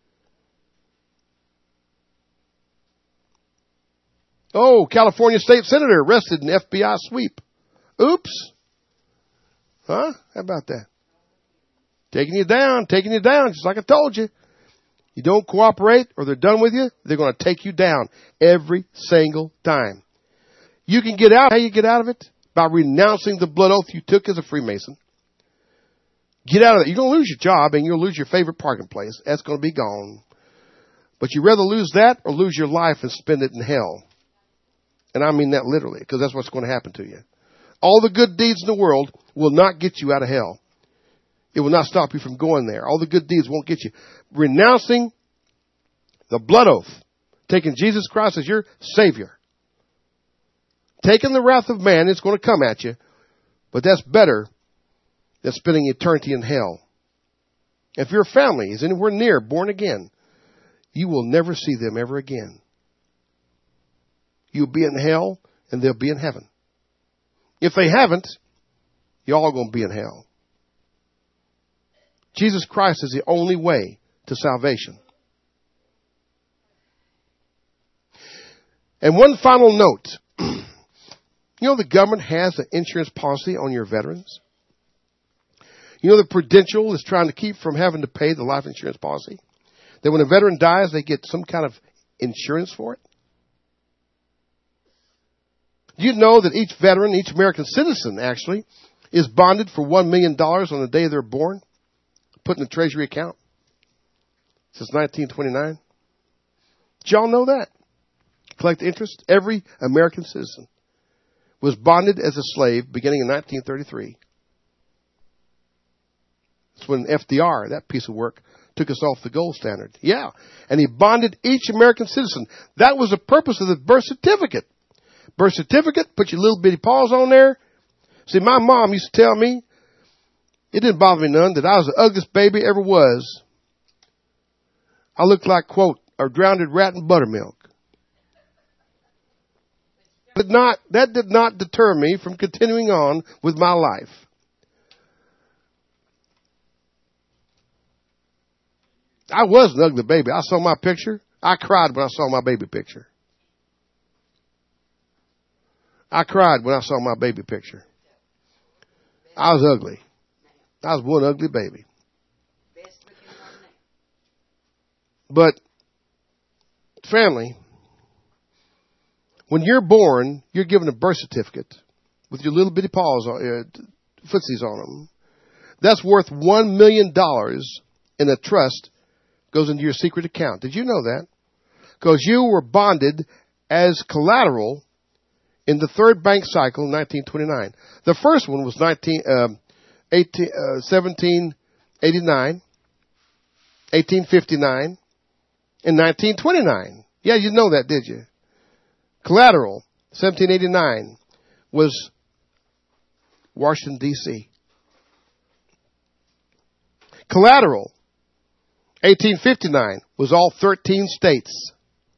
Oh, California state senator arrested in F B I sweep. Oops. Huh? How about that? Taking you down, taking you down, just like I told you. You don't cooperate or they're done with you, they're going to take you down every single time. You can get out. How you get out of it? By renouncing the blood oath you took as a Freemason. Get out of it. You're going to lose your job and you'll lose your favorite parking place. That's going to be gone. But you'd rather lose that or lose your life and spend it in hell. And I mean that literally, because that's what's going to happen to you. All the good deeds in the world will not get you out of hell. It will not stop you from going there. All the good deeds won't get you. Renouncing the blood oath. Taking Jesus Christ as your Savior. Taking the wrath of man, it's going to come at you. But that's better than spending eternity in hell. If your family is anywhere near born again, you will never see them ever again. You'll be in hell and they'll be in heaven. If they haven't, you're all going to be in hell. Jesus Christ is the only way to salvation. And one final note. You know the government has an insurance policy on your veterans? You know the Prudential is trying to keep from having to pay the life insurance policy? That when a veteran dies, they get some kind of insurance for it? Do you know that each veteran, each American citizen actually, is bonded for one million dollars on the day they're born? Put in the Treasury account? Since nineteen twenty-nine? Did y'all know that? Collect interest? Every American citizen was bonded as a slave beginning in nineteen thirty-three. That's when F D R, that piece of work, took us off the gold standard. Yeah. And he bonded each American citizen. That was the purpose of the birth certificate. Birth certificate, put your little bitty paws on there. See, my mom used to tell me, it didn't bother me none, that I was the ugliest baby ever was. I looked like, quote, a drowned rat in buttermilk. But not, that did not deter me from continuing on with my life. I was an ugly baby. I saw my picture. I cried when I saw my baby picture. I cried when I saw my baby picture. I was ugly. I was one ugly baby. But, family, when you're born, you're given a birth certificate with your little bitty paws, uh, footsies on them. That's worth one million dollars in a trust, goes into your secret account. Did you know that? Because you were bonded as collateral in the third bank cycle in nineteen twenty-nine. The first one was nineteen, um, eighteen, uh, seventeen eighty-nine, eighteen fifty-nine, and nineteen twenty-nine. Yeah, you know that, did you? Collateral, seventeen eighty-nine, was Washington, D C Collateral, eighteen fifty-nine, was all thirteen states.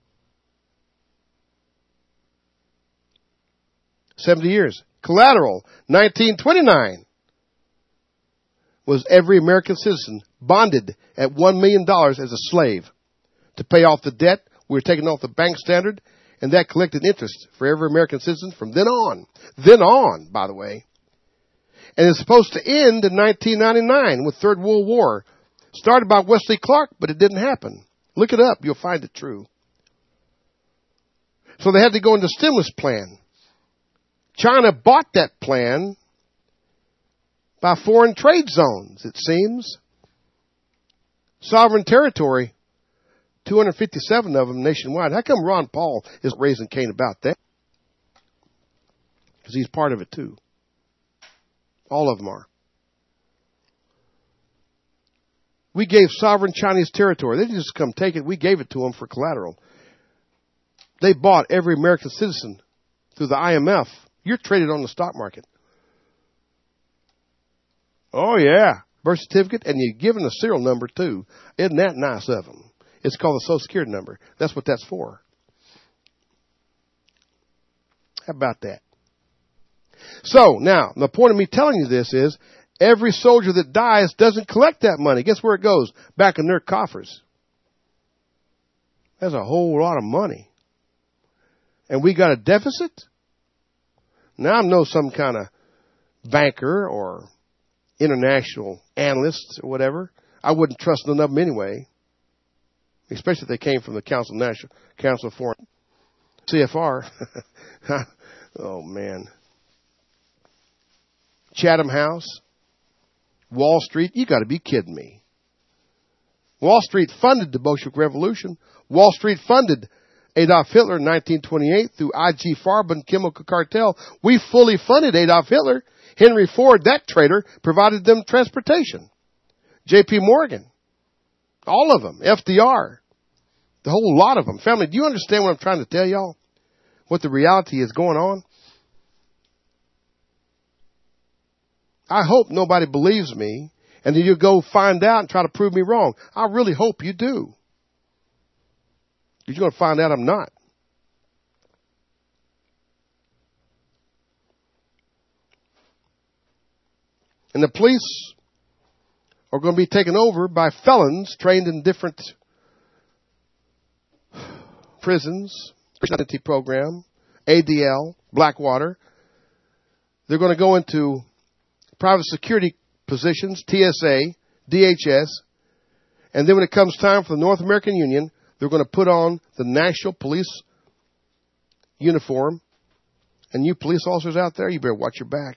seventy years. Collateral, nineteen twenty-nine, was every American citizen bonded at one million dollars as a slave to pay off the debt. We were taking off the bank standard, and that collected interest for every American citizen from then on. Then on, by the way. And it's supposed to end in nineteen ninety-nine with Third World War. Started by Wesley Clark, but it didn't happen. Look it up. You'll find it true. So they had to go into stimulus plan. China bought that plan by foreign trade zones, it seems. Sovereign territory, two hundred fifty-seven of them nationwide. How come Ron Paul is raising Cain about that? Because he's part of it too. All of them are. We gave sovereign Chinese territory. They didn't just come take it. We gave it to them for collateral. They bought every American citizen through the I M F. You're traded on the stock market. Oh, yeah. Birth certificate, and you're given a serial number, too. Isn't that nice of them? It's called the Social Security number. That's what that's for. How about that? So, now, the point of me telling you this is, every soldier that dies doesn't collect that money. Guess where it goes? Back in their coffers. That's a whole lot of money. And we got a deficit? Now I'm no some kind of banker or international analyst or whatever. I wouldn't trust none of them anyway. Especially if they came from the Council of National Council of Foreign C F R. Oh man. Chatham House, Wall Street, you got to be kidding me. Wall Street funded the Bolshevik Revolution. Wall Street funded Adolf Hitler in nineteen twenty-eight through I G Farben Chemical Cartel. We fully funded Adolf Hitler. Henry Ford, that traitor, provided them transportation. J P Morgan. All of them. F D R. The whole lot of them. Family, do you understand what I'm trying to tell y'all? What the reality is going on? I hope nobody believes me, and then you go find out and try to prove me wrong. I really hope you do. You're going to find out I'm not. And the police are going to be taken over by felons trained in different prisons, Christianity program, A D L, Blackwater. They're going to go into private security positions, T S A, D H S, and then when it comes time for the North American Union, they're going to put on the National Police uniform. And you police officers out there, you better watch your back.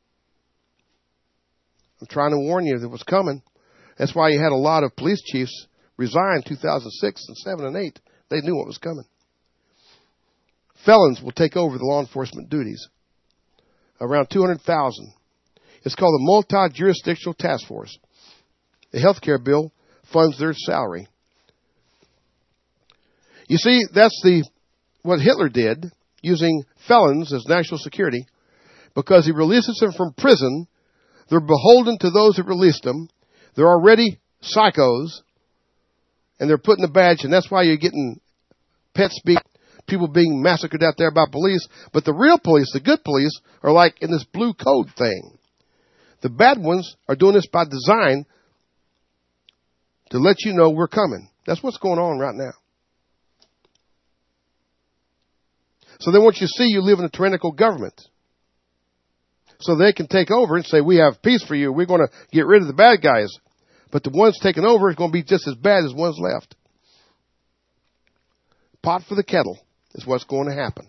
I'm trying to warn you that what's coming. That's why you had a lot of police chiefs resign in two thousand six and seven and eight. They knew what was coming. Felons will take over the law enforcement duties. Around two hundred thousand. It's called the Multi-Jurisdictional Task Force. The health care bill funds their salary. You see, that's the what Hitler did, using felons as national security, because he releases them from prison. They're beholden to those that released them. They're already psychos, and they're putting the badge, and that's why you're getting pets beat, people being massacred out there by police. But the real police, the good police, are like in this blue code thing. The bad ones are doing this by design to let you know we're coming. That's what's going on right now. So they want you to see you live in a tyrannical government. So they can take over and say, we have peace for you. We're going to get rid of the bad guys. But the ones taking over is going to be just as bad as ones left. Pot for the kettle is what's going to happen.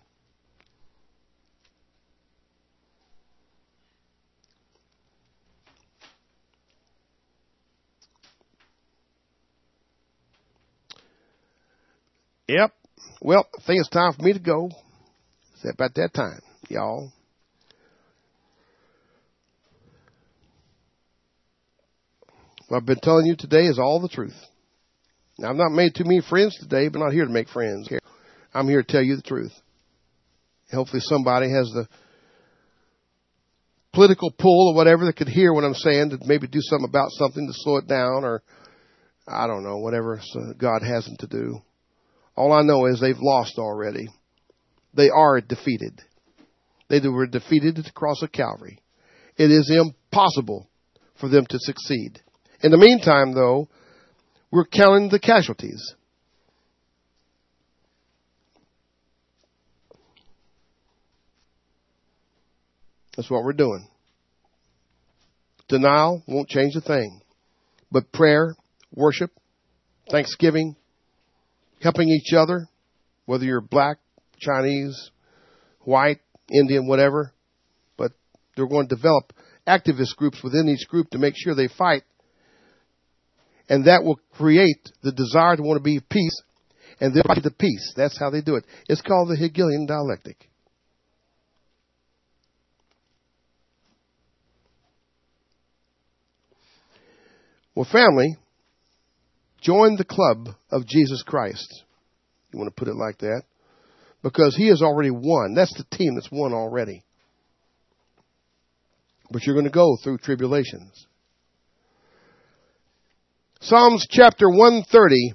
Yep. Well, I think it's time for me to go. It's about that time, y'all. What I've been telling you today is all the truth. Now, I've not made too many friends today, but I'm not here to make friends. I'm here to tell you the truth. Hopefully somebody has the political pull or whatever that could hear what I'm saying, to maybe do something about something to slow it down, or I don't know, whatever God has them to do. All I know is they've lost already. They are defeated. They were defeated at the cross of Calvary. It is impossible for them to succeed. In the meantime, though, we're counting the casualties. That's what we're doing. Denial won't change a thing. But prayer, worship, thanksgiving, helping each other, whether you're black, Chinese, white, Indian, whatever. But they're going to develop activist groups within each group to make sure they fight. And that will create the desire to want to be peace. And they'll fight the peace. That's how they do it. It's called the Hegelian dialectic. Well, family, join the club of Jesus Christ. You want to put it like that? Because he has already won. That's the team that's won already. But you're going to go through tribulations. Psalms chapter one thirty.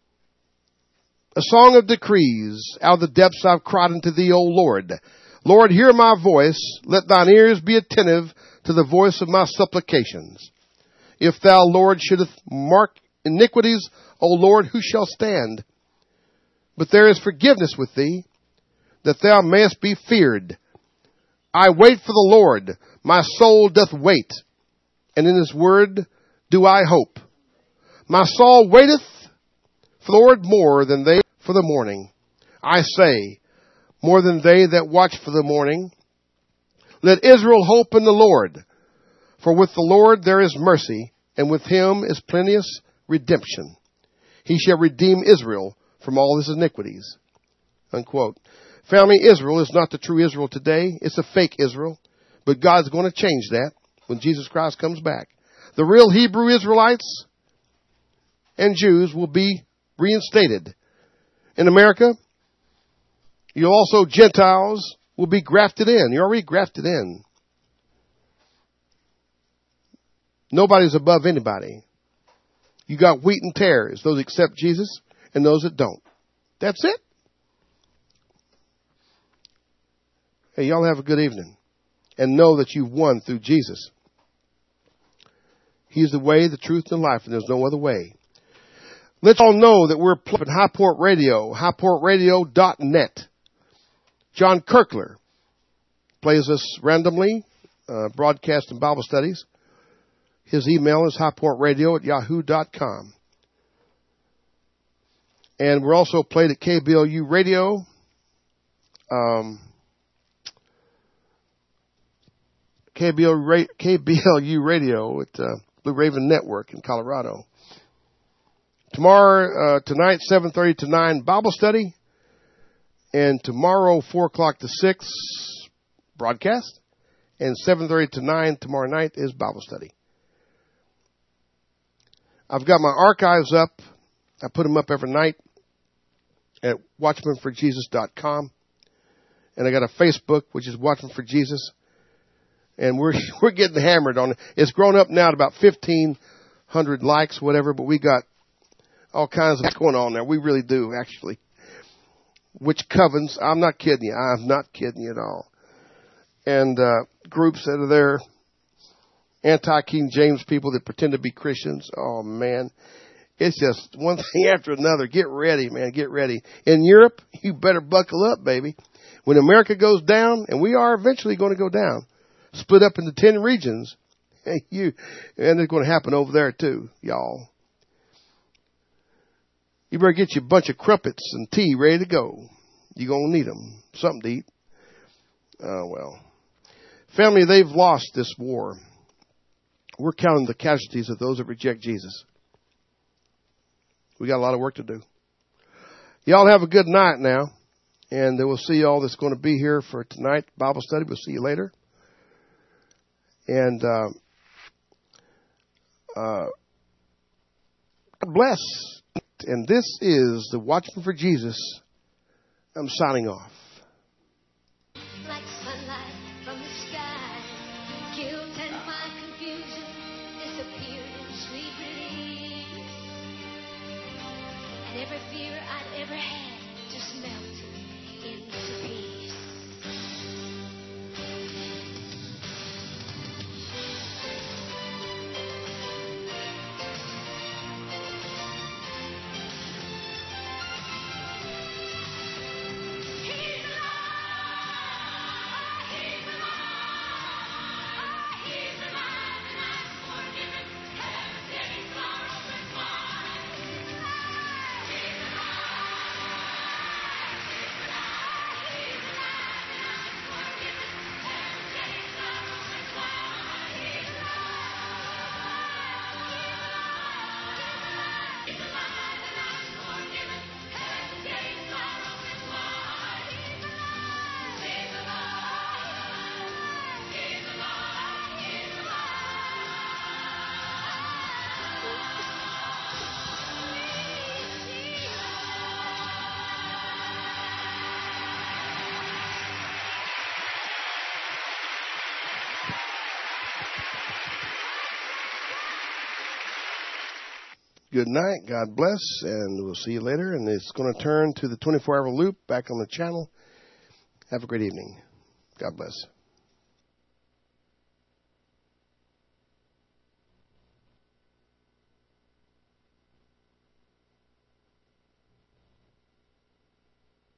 A song of decrees. Out of the depths I've cried unto thee, O Lord. Lord, hear my voice. Let thine ears be attentive to the voice of my supplications. If thou, Lord, shouldest mark iniquities, O Lord, who shall stand? But there is forgiveness with thee, that thou mayest be feared. I wait for the Lord. My soul doth wait, and in his word do I hope. My soul waiteth for the Lord more than they for the morning. I say, more than they that watch for the morning. Let Israel hope in the Lord. For with the Lord there is mercy, and with him is plenteous redemption. He shall redeem Israel from all his iniquities. Unquote. Family, Israel is not the true Israel today. It's a fake Israel. But God's going to change that when Jesus Christ comes back. The real Hebrew Israelites and Jews will be reinstated. In America, you also Gentiles will be grafted in. You're already grafted in. Nobody's above anybody. You got wheat and tares, those that accept Jesus and those that don't. That's it. Hey, y'all have a good evening. And know that you've won through Jesus. He's the way, the truth, and the life, and there's no other way. Let y'all know that we're at Highport Radio, high port radio dot net. John Kirkler plays us randomly, uh, broadcasting Bible studies. His email is highportradio at yahoo dot com. And we're also played at K B L U Radio. Um, K B L U Radio at uh, Blue Raven Network in Colorado. Tomorrow, uh, tonight, seven thirty to nine, Bible study. And tomorrow, four o'clock to six, broadcast. And seven thirty to nine tomorrow night is Bible study. I've got my archives up. I put them up every night at watchman for jesus dot com. And I got a Facebook, which is Watchman for Jesus. And we're we're getting hammered on it. It's grown up now to about fifteen hundred likes, whatever, but we got all kinds of going on there. We really do, actually. Which covens, I'm not kidding you. I'm not kidding you at all. And uh, groups that are there, anti-King James people that pretend to be Christians. Oh, man. It's just one thing after another. Get ready, man. Get ready. In Europe, you better buckle up, baby. When America goes down, and we are eventually going to go down, split up into ten regions, hey, you, and it's going to happen over there too, y'all. You better get you a bunch of crumpets and tea ready to go. You're going to need them. Something to eat. Oh, well. Family, they've lost this war. We're counting the casualties of those that reject Jesus. We got a lot of work to do. Y'all have a good night now. And then we'll see you all that's going to be here for tonight. Bible study. We'll see you later. And uh, uh, God bless. And this is the Watchman for Jesus. I'm signing off. Like sunlight from the sky, guilt and my confusion disappeared in sweet release. And every fear I'd ever had just melted into peace. Good night. God bless. And we'll see you later. And it's going to turn to the twenty-four hour loop back on the channel. Have a great evening. God bless.